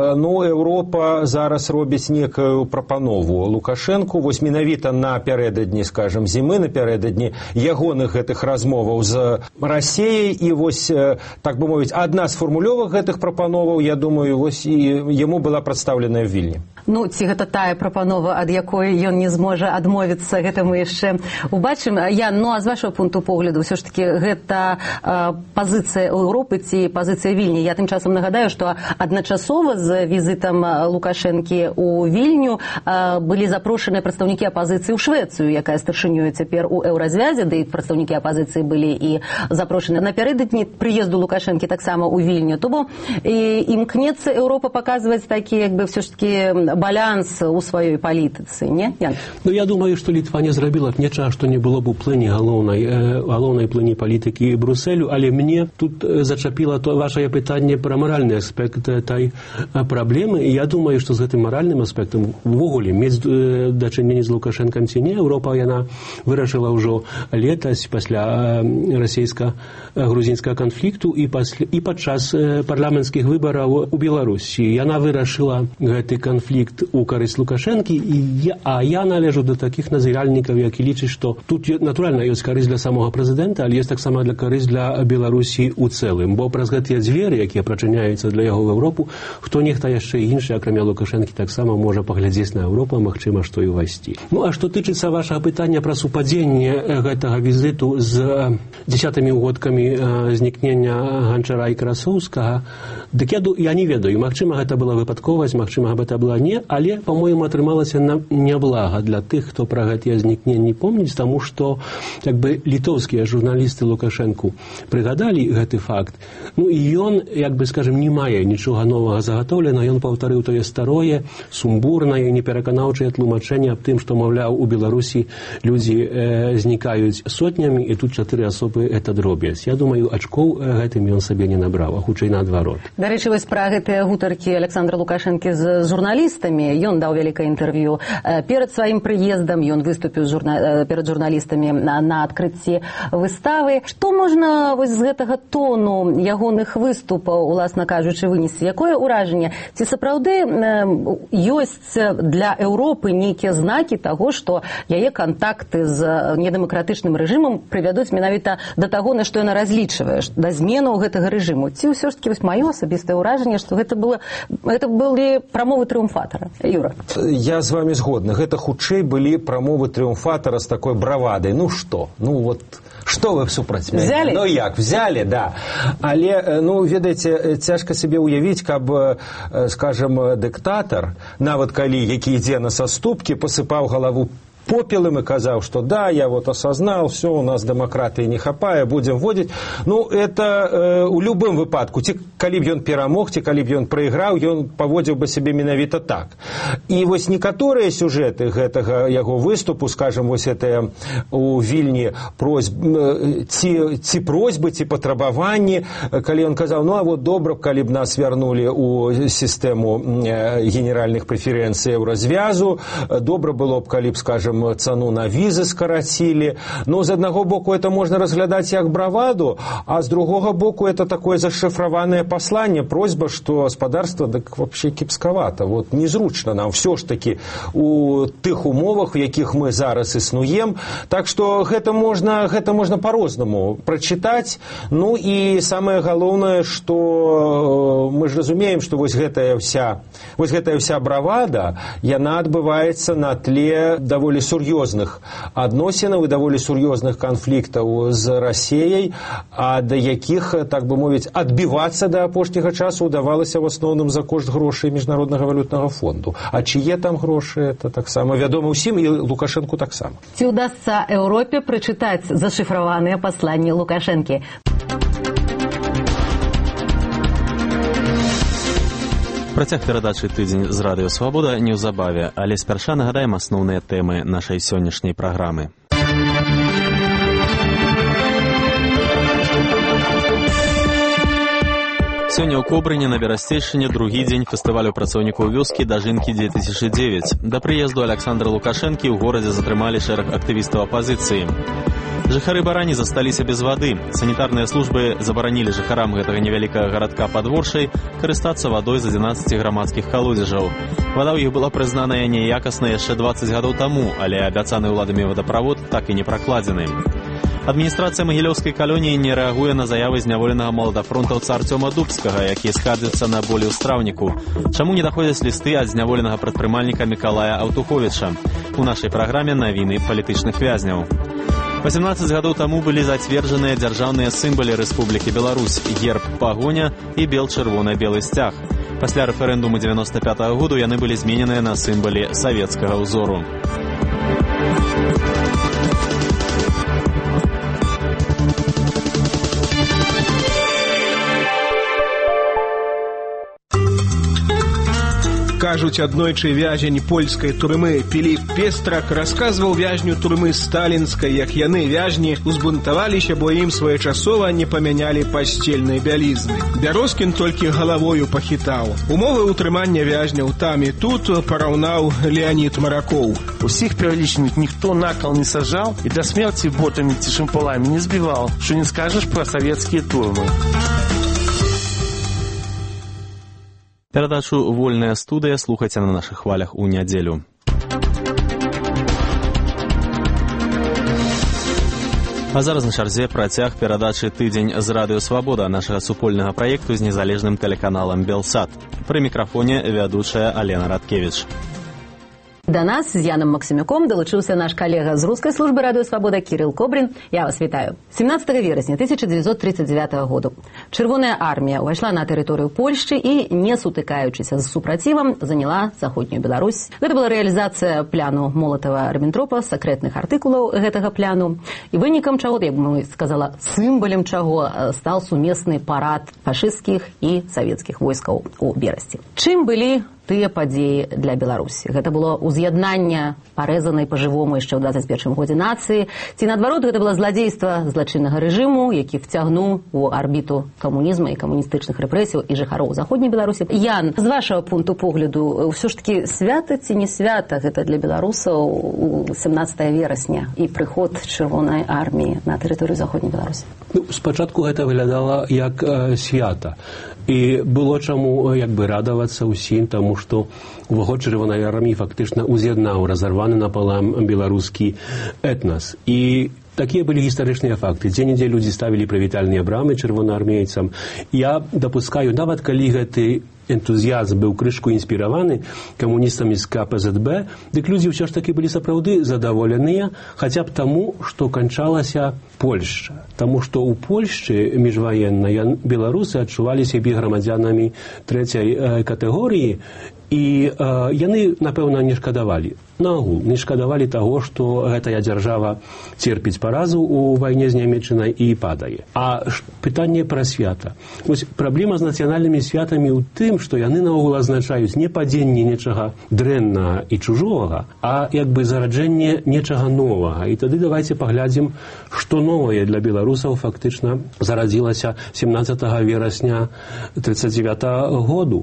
Еўропа зараз робіць некую прапанову Лукашэнку, вось менавіта напярэдадні, скажам, зімы, напярэдадні ягоных гэтых размоваў з Расіяй, і вось, так бы мовіць, адна з фармулёвак гэтых прапановаў, я думаю, вось і яму была прадстаўленая ў Вільні. Ну, ці гэта тая прапанова, ад якой ён не зможа адмовіцца, гэта мы яшчэ убачым. Ян, ну а з вашого пункту погляду, ўсё ж таки, гэта пазіцыя Еўропы ці пазіцыя Вільні? Я тым часам нагадаю, што адначасова з візітам Лукашэнкі ў Вільню былі запрошаныя прадстаўнікі апазіцыі ў Швецыю, якая старшынюе цяпер у еўразвязе, да і прадстаўнікі апазіцыі былі і запрошаны напярэдадні прыезду Лукашэнкі таксама ў Вільню. То бо імкнецца Еўропа паказваць такі, як бы, ўсё ж таки, баланс у сваёй палітыцы, не? Ну, я думаю, што Літва не зрабіла б нічога, што не было б у плыні галоўнай плыні палітыкі Брусэлю, але мне тут зачапіла то вашае пытанне пра маральны аспект той праблемы, і я думаю, што з гэтым маральным аспектам увогуле мець дачыненне з Лукашэнкам ці не, Еўропа яна вырашыла ўжо летась пасля расійска-грузінскага канфлікту і падчас парламенцкіх выбараў у Беларусі. Яна вырашыла гэты канфлікт у карысць Лукашэнкі, а я належу до такіх назіральнікаў, які лічаць, што тут, натуральна, ёсць карысць для самого прэзідэнта, але ёсць таксама для карысць для Беларусі ў цэлым, бо праз гэтыя дзверы, якія прачыняюцца для яго в Еўропу, хто нехта яшчэ іншы, акрамя Лукашэнкі, таксама можа паглядзець на Еўропу, магчыма, што і ўвайсці. Ну, а што тычыцца вашага пытання пра супадзенне гэтага візіту з 10-ми ўгодкамі знікнення Ганчара і Красоўскага, дык я не ведаю, магчыма, гэта была выпадковасць, магчыма, гэта была не, але, по-моему, атрымалася няблага для тых, хто пра гэтыя знікненні помніць, таму што, як бы, літоўскія журналісты Лукашэнку прыгадалі гэты факт. Ну, і ён, як бы, скажем, не мае нічога новага загатоўлена, ён паўтарыў тое старое, сумбурнае, непераканаўчае тлумачэнне аб тым, што, маўляў, у Беларусі людзі знікаюць сотнямі, і тут 4 асобы гэта дробяць. Я думаю, ачкоў гэтым ён сабе не набраў, а хутчэй наадварот. Дарэчы, вось пра гэтыя гутаркі Александра Лукашэнкі з журналістамі. Ён даў вялікае інтэрв'ю перад сваім прыездам, ён выступіў перад журналістамі на адкрыцці выставы. Што можна вось з гэтага тону ягоных выступаў, уласна кажучы, вынесці? Якое ўражанне? Ці сапраўды ёсць для Еўропы нейкія знакі таго, што яе кантакты з недэмакратычным рэжымам прывядуць менавіта да таго, на што яна разлічвае, да зменаў гэтага рэжыму? Ці ўсё ж такі вось маё асабістае ўражанне, што гэта былі прамовы трыумфатара? Юра. Я з вами згодны. Гэта хутчэй былі прамовы трыумфатара з такой бравадай. Ну што? Ну вот, што вы супраць мяне? Взялі? Ну як, взялі, да. Але, ну, ведаеце, цяжка сабе ўявіць, каб, скажем, дыктатар, нават калі, які ідзе на саступкі, пасыпаў галаву попелым и казал, что да, я вот осознал, все, у нас демократии не хапае, будем вводить. Ну, это у любым выпадку, ці калі б ён перамог, ці калі б ён прайграў, ён паводзіў бы сябе менавіта так. І вось некаторыя сюжэты гэтага яго выступу, скажем, вось это у Вільні ці просьбы, ці патрабаванні, калі ён казаў, ну, а вот добра, калі б нас вярнулі у сістэму генеральных прэферэнцый еўразвязу, добра было б, калі б, скажем, цану на візы скарацілі. Ну, з аднаго боку, это можна разглядаць як браваду, а з другога боку, это такое зашифраванае послание, просьба, что спадарства так вообще кепскавата. Вот незручно нам все ж таки у тых умовах, в якіх мы зараз існуем. Так что гэта можна по-рознаму прочитать. Ну и самое галоўнае, что мы же разумеем, что вось гэтая вся бравада, яна адбываецца на тле даволі сур'ёзных адносінаў і даволі сур'ёзных канфліктаў з Расіяй, ад якіх, так бы мовіць, адбівацца да апошняга часу ўдавалася в асноўным за кошт грошай Міжнароднага валютнага фонду. А чые там грошы, это таксама вядома ўсім, і Лукашенку таксама. Ці ўдасца Еўропе прачытаць зашифраваныя пасланні Лукашэнкі? Працяг перадачы «Тыдзень» з радыё «Свабода» неўзабаве, але спярша нагадаем асноўныя тэмы нашай сённяшняй праграмы. Сёння ў Кобрыне на Берасцейшчыне другі дзень фестывалю працаўнікоў вёскі «Дажынкі-2009». Да прыезду Александра Лукашэнкі ў горадзе затрымалі шэраг актывістаў апазіцыі. Жыхары Барані засталіся без вады. Санітарныя службы забаранілі жыхарам гэтага невялікага гарадка Падворшай карыстацца вадой з 11 грамадскіх калодзежаў. Вада ў іх была прызнаная няякаснай яшчэ 20 гадоў таму, але абяцаны ўладамі вадаправод так і не пракладзены. Адміністрацыя Магілёўскай калоніі не рэагуе на заявы зняволенага маладафронтаўца Артёма Дубскага, які скардзіцца на болі ў страўніку. Чаму не даходзяць лісты ад зняволенага прадпрымальніка Мікалая Аўтуховіча? У нашай праграме навіны палітычных вязняў. 18 гадоў таму былі зацверджаныя дзяржаўныя сімвалы Рэспублікі Беларусь – герб пагоня і бел-чырвона-белы сцяг. Пасля рэферэндуму 95-го году яны былі змененыя на сімвалы савецкага ўзору. Кажуць, аднойчы вязень польскай турмы Піліп Пестрак расказваў вязню турмы сталінскай, як яны, вязні, узбунтаваліся, бо ім своечасова не памянялі пасцельнай бялізны. Бярозкін толькі галавою пахітаў. Умовы ўтрымання вязняў там і тут параўнаў Леонід Маракоў. Усіх пералічаных ніхто на кол не сажаў і да смерці ботамі ці шымпаламі не збіваў, што не скажаш пра савецкія турмы. Перадачу «Вольная студыя» слухайце на нашых хвалях у нядзелю. А зараз на чарзе працяг перадачы «Тыдзень» з радыё «Свабода», нашага супольнага праекту з незалежным тэлеканалам «Белсат». Пры мікрафоне вядучая Алена Радкевіч. Да нас з Яном Максимюком долучыўся наш калега з рускай службы радыё «Свабода» Кірыл Кобрин. Я вас вітаю. 17 верасня 1939 году Чырвоная армія ўвайшла на тэрыторыю Польшчы і, не сутыкаючыся з супрацівам, заняла заходнюю Беларусь. Гэта была рэалізацыя пляну Молатава-Ріббентропа, сакрэтных артыкулаў гэтага пляну. І вынікам чаго, як бы сказала, сімвалем чаго стаў сумесны парад фашысцкіх і савецкіх войскаў у Берасці. Чым былі тыя падзеі для Беларусі? Гэта было ўз'яднанне парэзанай па-жывому яшчэ ў 21 годзе нацыі, ці наадварот гэта было зладзейства злачыннага рэжыму, які вцягнуў у арбіту камунізма і камуністычных рэпрэсіяў і жыхароў заходняй Беларусі. Ян, з вашага пункту погляду, ўсё ж такі свята ці не свята гэта для беларусаў у 17 верасня і прыход Чырвонай арміі на тэрыторыю заходняй Беларусі? Спачатку гэта выглядала як свята. І было чаму як бы радавацца ўсім, таму што уваход Чырвонай арміі фактычна уз'яднаў разарваны напалам беларускі этнас. І такія былі гістарычныя факты. Дзе-нідзе людзі ставілі прывітальныя брамы чырвонаармейцам. Я дапускаю, нават калі гэты энтузіязм быў крышку інспіраваны камуністамі з КПЗБ, дык людзі ўсё ж такі былі сапраўды задаволеныя, хаця б таму, што канчалася Польшча. Таму што ў Польшчы міжваеннай беларусы адчувалі сябе грамадзянамі трэцяй катэгорыі, і яны, напэўна, не шкадавалі. Наогул, не шкадавалі таго, што гэтая дзяржава церпіць паразу ў вайне з Нямецчынай і падае. А пытанне пра свята. Вось праблема з нацыянальнымі святамі ў тым, што яны наогул азначаюць не падзенне нечага дрэннага і чужога, а як бы зараджэнне нечага новага. І тады давайце паглядзім, што новае для беларусаў фактычна зарадзілася 17 верасня 1939 году.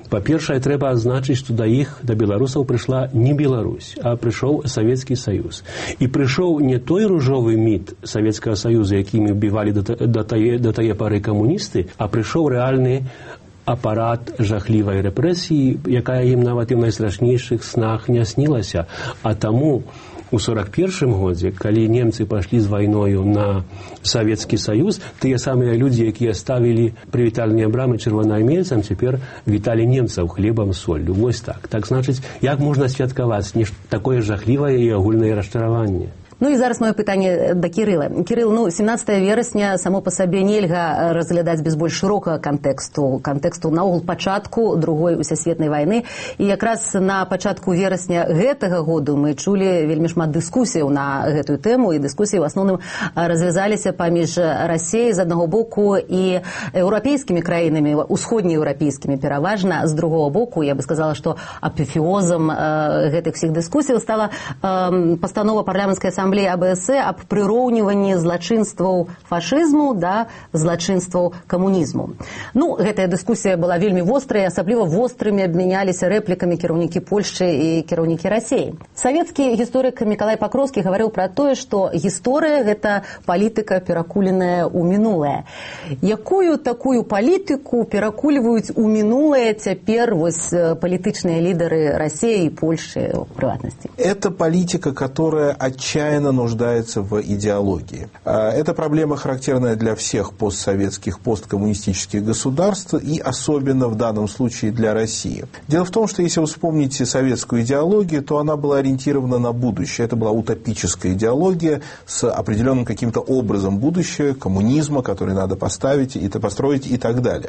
Па-першае, трэба адзначыць, што да беларусаў прыйшла не Беларусь, а прыйшоў Савецкі Саюз. І прыйшоў не той ружовы міт Савецкага Саюза, якімі ўбівалі да тае пары камуністы, а прыйшоў рэальны апарат жахлівай рэпрэсіі, якая ім нават і ў найстрашнейшых снах не снілася. А таму у 41-м годзе, калі немцы пайшлі з вайною на Савецкі Саюз, тыя самыя людзі, якія ставілі прывітальныя брамы чырвонаармейцам, цяпер віталі немцаў хлебам, соллю. Вось так. Так значыць, як можна святкаваць такое жахлівае і агульнае расчараванне? Ну і зараз моё пытанне да Кірыла. Кірыл, 17 верасня само па сабе нельга разглядаць без больш шырокага кантэксту наогул пачатку Другой усесветнай вайны. І якраз на пачатку верасня гэтага году мы чулі вельмі шмат дыскусіяў на гэтую тэму, і дыскусіі ў асноўным развязаліся паміж Расіяй з аднаго боку і еўрапейскімі краінамі, усходнееўрапейскімі пераважна, з другого боку. Я бы сказала, што апофеозам гэтых всіх дыскусіяў стала пастанова парламенцкай асамблеі АБС аб прыроўніванні злачынстваў фашызму да злачынстваў камунізму. Гэтая дыскусія была вельмі вострая, асабліва вострымі абмяняліся рэплікамі кіраўнікі Польшчы і кіраўнікі Расіі. Савецкі гісторык Мікалай Пакроўскі гаварыў пра тое, што гісторыя – гэта палітыка, перакуленая ў мінулае. Якую такую палітыку перакульваюць у мінулае цяпер палітычныя лідары Расіі і Польшчы в прыватнасці? Это политика, которая отчаянно нуждается в идеологии. Это проблема, характерная для всех постсоветских, посткоммунистических государств и особенно в данном случае для России. Дело в том, что если вы вспомните советскую идеологию, то она была ориентирована на будущее. Это была утопическая идеология с определенным каким-то образом будущего, коммунизма, который надо построить и так далее.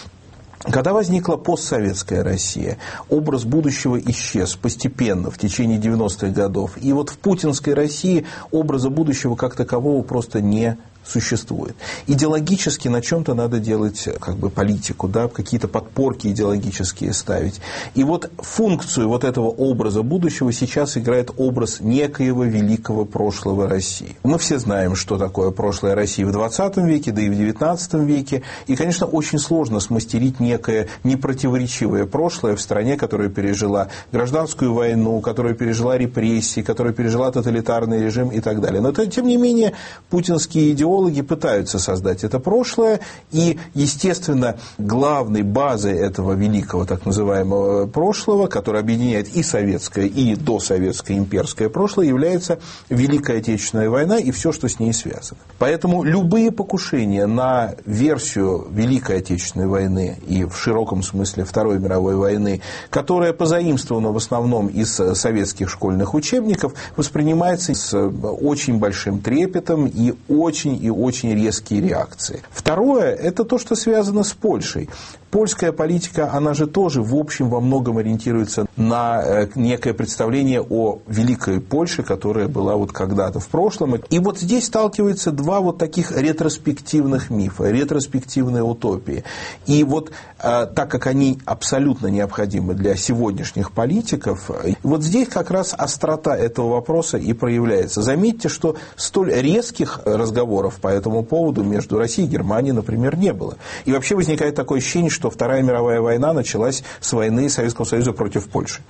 Когда возникла постсоветская Россия, образ будущего исчез постепенно в течение 90-х годов. И вот в путинской России образа будущего как такового просто не существует. Идеологически на чем-то надо делать политику, какие-то подпорки идеологические ставить. И вот функцию вот этого образа будущего сейчас играет образ некоего великого прошлого России. Мы все знаем, что такое прошлое России в 20 веке, да и в 19 веке. И, конечно, очень сложно смастерить некое непротиворечивое прошлое в стране, которая пережила гражданскую войну, которая пережила репрессии, которая пережила тоталитарный режим и так далее. Но, тем не менее, путинские идеологи пытаются создать это прошлое, и, естественно, главной базой этого великого так называемого прошлого, которое объединяет и советское, и досоветское имперское прошлое, является Великая Отечественная война и все, что с ней связано. Поэтому любые покушения на версию Великой Отечественной войны и в широком смысле Второй мировой войны, которая позаимствована в основном из советских школьных учебников, воспринимается с очень большим трепетом и очень резкие реакции. Второе – это то, что связано с Польшей. Польская политика, она же тоже в общем во многом ориентируется на некое представление о великой Польше, которая была когда-то в прошлом. И вот здесь сталкиваются два таких ретроспективных мифа, ретроспективные утопии. И так как они абсолютно необходимы для сегодняшних политиков, вот здесь как раз острота этого вопроса и проявляется. Заметьте, что столь резких разговоров по этому поводу между Россией и Германией, например, не было. И вообще возникает такое ощущение, что Вторая мировая война началась с войны Советского Союза против Польши.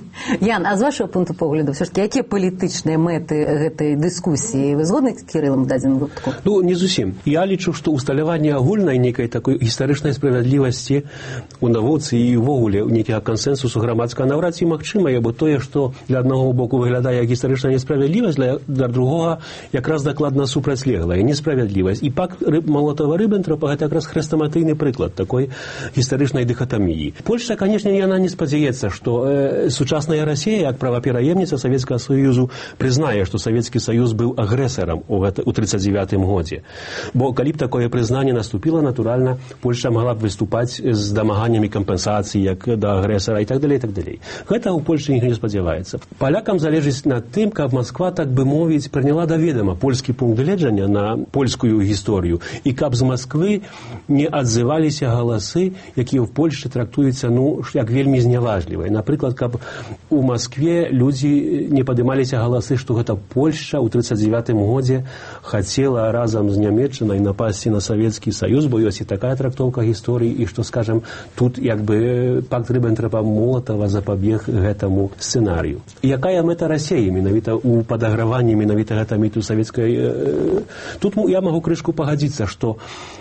Ян, а з вашого пункту погляду, все ж таки, які політичні мети гэтай дискусії? Ви згодні з Кирилом в дадзеным выпадку? Не зусім. Я лічу, што усталяванне агульнай некай такой гістарычнай справядлівасці у навуцы і ўвогуле некага кансенсусу грамадскага наўрад ці магчымае, бо тое, што для аднаго боку выглядае як гістарычная несправядлівасць, для другога якраз дакладна супрацьлеглая несправядлівасць. І пакт Молотова-Риббентропа гэта якраз хрэстаматыйны прыклад такой гістарычнай дыхатаміі. Польшча, канешне, яна не спадзяецца, што сучасная Расія, як правапераемніца Савецкага Саюзу, прызнае, што Савецкі Саюз быў агрэсарам у 1939 годзе. Бо калі б такое прызнанне наступіла, натуральна, Польшча могла б выступаць з дамаганнямі кампенсацыі як да агрэсара і так далей, і так далей. Гэта ў Польшчы ніхто не спадзяваецца. Палякам залежыць над тым, каб Масква, так бы мовіць, прыняла да ведама польскі пункт гледжання на польскую гісторыю і каб з Масквы не адзываліся галасы людзей, якія ў Польшчы трактуюцца, як вельмі зняважлівыя. Напрыклад, каб у Маскве людзі не падымаліся галасы, што гэта Польшча ў 1939 годзе хацела разам з Нямецчынай напасці на Савецкі Саюз, бо ёсць і такая трактоўка гісторыі, і што, скажам, тут як бы пакт Ріббентропа-Молатава запабег гэтаму сцэнарыю. Якая мэта Расіі менавіта ў падаграванні менавіта гэта міту савецкай... Тут я магу крышку пагадзіцца, што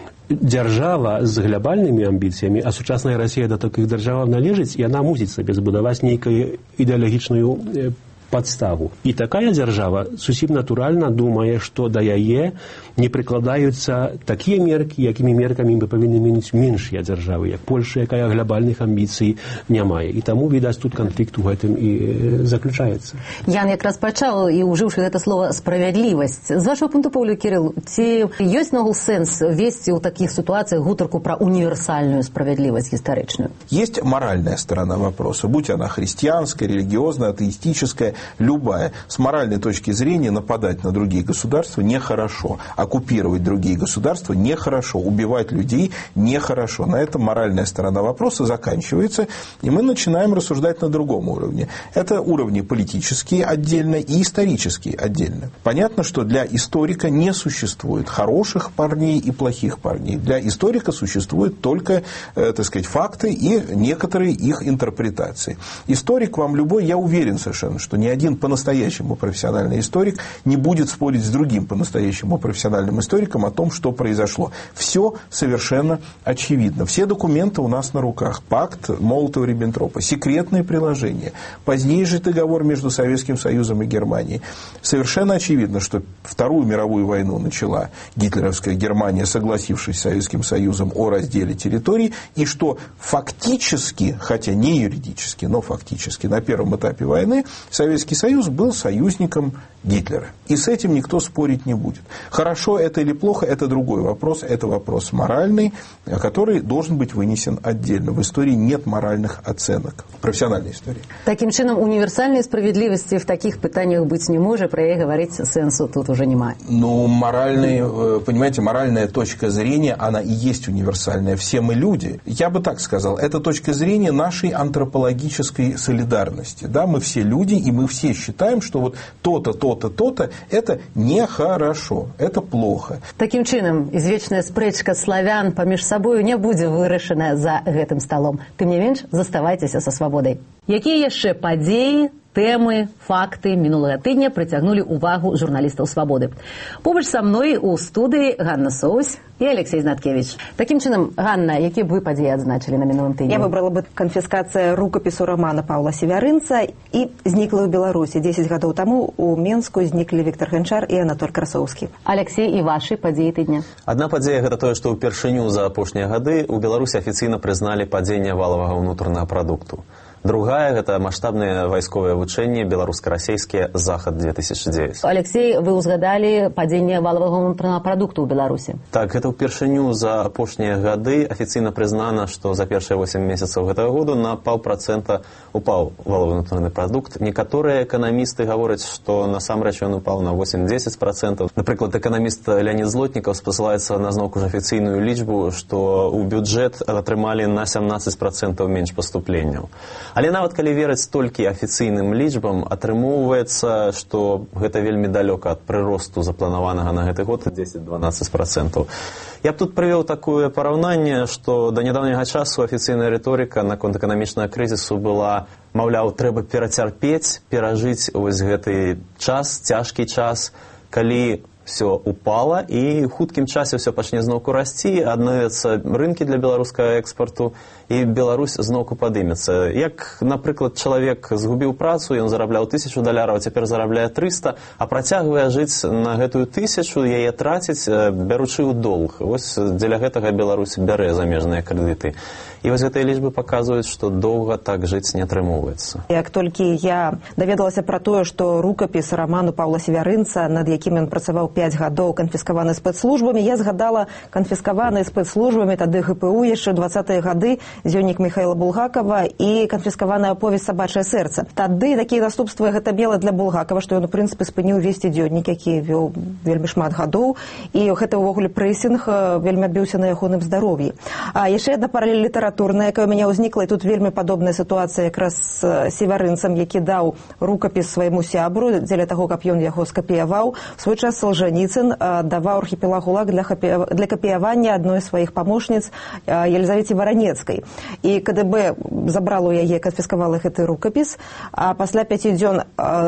дзяржава з глобальнымі амбіцыямі, а сучасная Расія да такіх дзяржаваў належыць, яна мусіць сабе збудаваць нейкую ідэалагічную падставу. І такая дзяржава зусім натуральна думае, што да яе не прыкладаюцца такія меркі, якімі меркамі мы павінны мець меншыя дзяржавы, як Польша, якая глобальных амбіцый не мае. І таму, відаць, тут канфлікт у гэтым і заключаецца. Ян якраз пачаў і ўжыўшы гэта слова «справядлівасць». З вашего пункту погляду, Кирилл, ці ёсць ногул сэнс весці ў такіх ситуациях гутарку пра універсальную справядлівасць гістарычную? Есть моральная сторона вопроса, будь она христианская, религиозная, атеистическая, любая. С моральной точки зрения нападать на другие государства нехорошо. Оккупировать другие государства нехорошо. Убивать людей нехорошо. На этом моральная сторона вопроса заканчивается. И мы начинаем рассуждать на другом уровне. Это уровни политические отдельно и исторические отдельно. Понятно, что для историка не существует хороших парней и плохих парней. Для историка существуют только, так сказать, факты и некоторые их интерпретации. Историк вам любой, я уверен совершенно, что ни один по-настоящему профессиональный историк не будет спорить с другим по-настоящему профессиональным историком о том, что произошло. Все совершенно очевидно. Все документы у нас на руках. Пакт Молотова-Риббентропа, секретные приложения, позднейший договор между Советским Союзом и Германией. Совершенно очевидно, что Вторую мировую войну начала гитлеровская Германия, согласившись с Советским Союзом о разделе территорий, и что фактически, хотя не юридически, но фактически на первом этапе войны Советский Союз был союзником Гитлера. И с этим никто спорить не будет. Хорошо это или плохо, это другой вопрос. Это вопрос моральный, который должен быть вынесен отдельно. В истории нет моральных оценок. В профессиональной истории. Таким чином, универсальной справедливости в таких пытаниях быть не может, про это говорить сенсу тут уже нема. Ну, понимаете, моральная точка зрения, она и есть универсальная. Все мы люди. Я бы так сказал, это точка зрения нашей антропологической солидарности. Да, мы все люди, и мы все считаем, что вот то-то, то-то, то-то, это нехорошо, это плохо. Таким чином, извечная спрэчка славян паміж сабою не будзе вырашана за гэтым сталом. Тым не менш, заставайцеся са свабодай. Якія яшчэ падзеі, тэмы, факты мінулага тыдня прыцягнулі ўвагу журналістаў «Свабоды». Побач са мной у студыі Ганна Соусь і Алексей Знаткевич. Таким чином, Ганна, якія б вы падзеі адзначылі на мінулым тыдні? Я выбрала бы канфіскацыя рукапісу рамана Паўла Севярынца і зніклы ў Беларусі. 10 гадоў таму у Менску зніклі Віктор Гончар і Анатоль Красоўскі. Алексей, і вашы падзеі тыдня? Адна падзея гэта тое, што ўпершыню за апошнія гады у Беларусі афіцыйна прызналі падзенне валавага ўнутранага прадукту. Другая – это масштабные войсковые вучэнні беларуска-расійскія «Захад-2009». Алексей, вы узгадали падение валового внутреннего продукта у Беларуси. Так, это впершыню за апошнія гады афіцыйна прызнана, што за першыя 8 месяцаў гэтага году на 0,5% упаў валовы внутренні прадукт. Некаторыя эканамісты гавораць, што насамрэч ён упаў на 8-10%. Напрыклад, эканаміст Леонид Злотнікаў спасылаецца на зноўку ж афіцыйную лічбу, што ў бюджэт атрымалі на 17% менш паступленняў. Але нават калі верыць толькі афіцыйным лічбам, атрымоўваецца, што гэта вельмі далёка ад прыросту запланаванага на гэты год 10-12%. Я б тут прывёў такое параўнанне, што да нядаўняга часу афіцыйная рыторыка наконт эканамічнага крызісу была, маўляў, трэба перацярпець, перажыць вось гэты час, цяжкі час, калі все упало, і ў хуткім часе все пачне зноўку расці, адновяцца рынкі для беларускага экспарту, і Беларусь зноўку падымецца. Як, напрыклад, чалавек згубіў працу, ён зарабляў $1000, цяпер зарабляе 300, а працягвае жыць на гэтую 1000, яе траціць, бяручы ў долг. Вось дзеля гэтага Беларусь бярэ замежныя крэдыты. І вось гэтыя лічбы паказваюць, што доўга так жыць не атрымоўваецца. Як толькі я даведалася пра тое, што рукапіс раману Паўла Севярынца, над якім ён працаваў 5 гадоў, канфіскаваны спецслужбамі, я згадала канфіскаваны спецслужбамі тады ГПУ яшчэ 20-е гады дзённік Михайла Булгакова і канфіскаваная аповесць «Сабачае сэрца». Тады такія наступствы гэта мела для Булгакова, што ён, у прынцыпе, спыніў весці дзённік, які вёў вельмі шмат гадоў, і гэта ўвогуле прэсінг вельмі адбіўся на ягоным здароўі. А яшчэ адна паралель літаратурная, якая ў мяне ўзнікла, і тут вельмі падобная сітуацыя якраз з Севярынцам, які даў рукапіс свайму сябру дзеля таго, каб ён яго скапіяваў. В свой час Солженіцын даваў архіпелаг ГУЛАГ для капіявання адной з сваіх памочніц Елізавеце Варанецкай. І КДБ забрала ў яе, канфіскавала гэты рукапіс, а пасля 5 дзён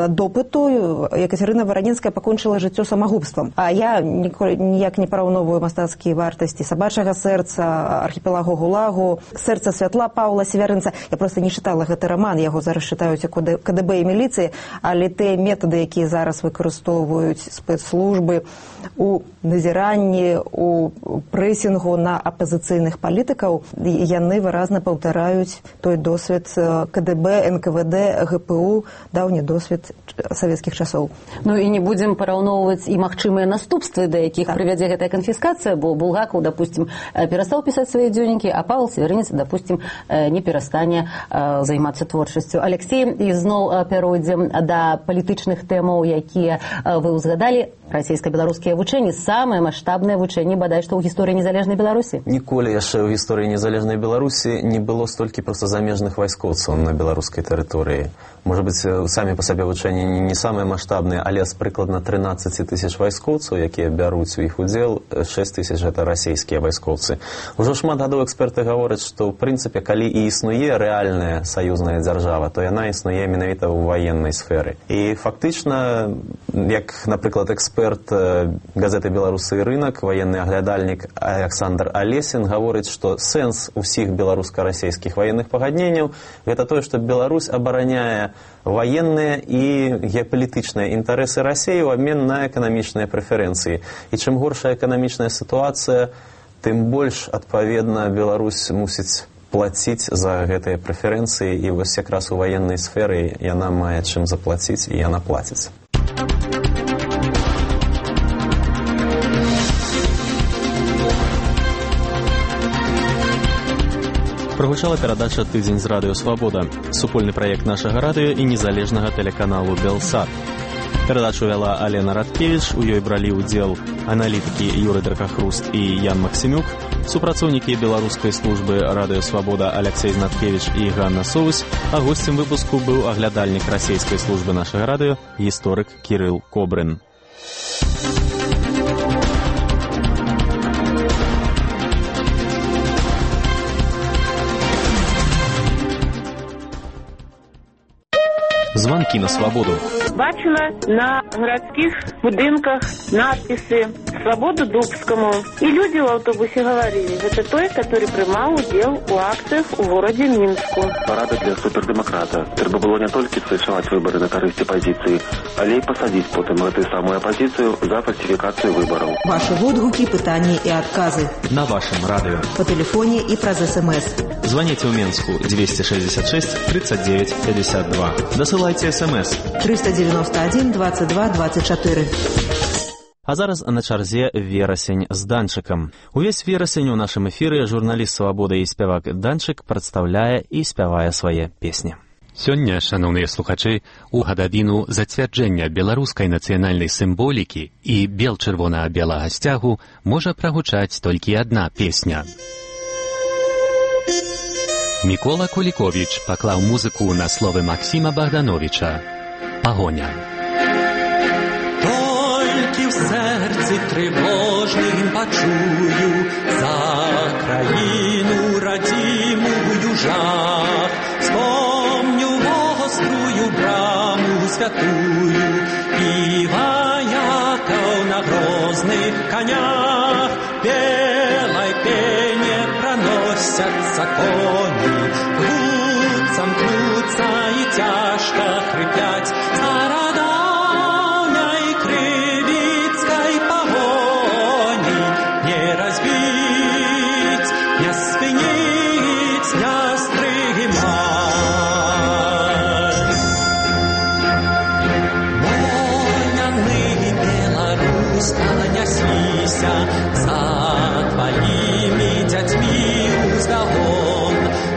допыту Екатерина Варанецкая пакончыла жыццё самагубствам. А я ніяк не параўноўваю мастацкія вартасці «Сабачага сэрца», архіпелагу ГУЛАГу, «Сэрца святла» Паўла Севярынца. Я проста не чытала гэты раман, яго зараз чытаюць КДБ і міліцыі, але тыя метады, якія зараз выкарыстоўваюць спецслужбы у назіранні, у прэсінгу на апазіцыйных палітыкаў, яны выразна паўтараюць той досвед КДБ, НКВД, ГПУ, даўні досвед савецкіх часоў. Ну і не будзем параўноўваць і магчымыя наступствы, да якіх прывядзе гэтая канфіскацыя, бо Булгаков, допустим, перастаў пісаць свае дзённікі, а Павел Севярынец, допустим, не перастане займацца творчасцю. Алексей, ізноў пяройдзем да палітычных тэмаў, якія вы ўзгадалі. Расійска-беларускія вучэнні, самае маштабнае вучэнне, бадай што ў гісторыі незалежнай Беларусі. Ніколі яшчэ ў гісторыі незалежнай Беларусі не было столькі проста замежных вайскоўцаў на беларускай тэрыторыі. Можа быць, самі па сабе вучэнні не самыя маштабныя, але з прыкладна 13 тысяч вайскоўцаў, якія бяруць у іх удзел, 6 тысяч гэта расійскія вайскоўцы. Ужо шмат гадоў эксперты гавораць, што ў прынцыпе, калі і існуе рэальная саюзная дзяржава, то яна існуе менавіта ў ваеннай сферы. І фактычна, як, напрыклад, эксперт газеты «Беларусы і рынак», военный оглядальник Александр Алесин гаворыць, што сэнс усіх беларуска-расійскіх военных пагадненняў гэта тое, што Беларусь абараняе военныя і геапалітычныя інтарэсы Расіі ў абмен на эканамічныя прэферэнцыі. І чым горшая эканамічная сітуацыя, тым больш, адпаведна, Беларусь мусіць плаціць за гэтыя прэферэнцыі, і вось якраз у военнай сферы яна мае чым заплаціць, і яна плаціць. Прагучала перадача «Тыдзень з радыё Свабода», супольны праект нашага радыё і незалежнага тэлеканалу «Белсат». Перадачу вяла Алена Радкевіч, у ёй бралі ўдзел аналітыкі Юры Дракахруст і Ян Максімюк, супрацоўнікі беларускай службы «Радыё Свабода» Алексей Знаткевіч і Ганна Совусь, а госцем выпуску быў аглядальнік расійскай службы нашага радыё, гісторык Кірыл Кобрын. Звонки на свободу. Бачила на городских будинках надписи «Свободу Дубскому». И люди в автобусе говорили, это той, который принимал удел у акциях у городе Мінску. Парада для супердемократа. Треба было не только совершать выборы на корысти позиции, але и посадить потом эту самую оппозицию за фальсификацию выборов. Ваши отгуки, пытания и отказы. На вашем радио. По телефоне и про СМС. Звоните в Минску 266 39 52. Досылайте СМС 391 22 24. А зараз на чарзе верасень з Данчыкам. Увесь верасень у нашым эфіры журналіст «Свабода» і спявак Данчык прадстаўляе і спявае свае песні. Сёння, шановныя слухачы, у гадавіну зацвярджэння беларускай нацыянальнай сімволікі і бел-чырвона-белага сцягу можа прагучаць толькі адна песня. Мікола Куліковіч паклаў музыку на словы Максіма Богдановича «Пагоня». Толькі в серці тревожным почую за країну родимую жах. Вспомню острую браму святую и вояков на грозных конях. Белой пене проносятся кони, рвутся, мкнутся и тяжко хрипят. Стародавней кривицкой погони не разбить, не спинить, не стримать. Вольный Беларусь, понесися за твоими детьми уздогон.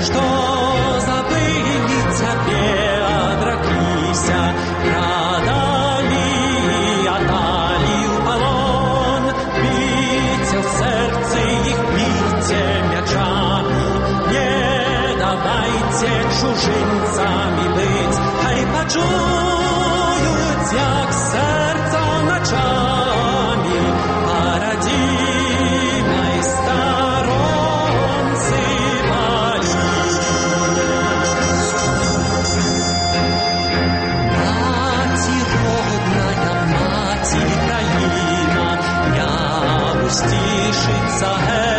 свеце чужынцамі быць, хай пачуюць, як сэрца начамі па радзімай старонцы баліць. Маці родная, маці краіна, не усцішыцца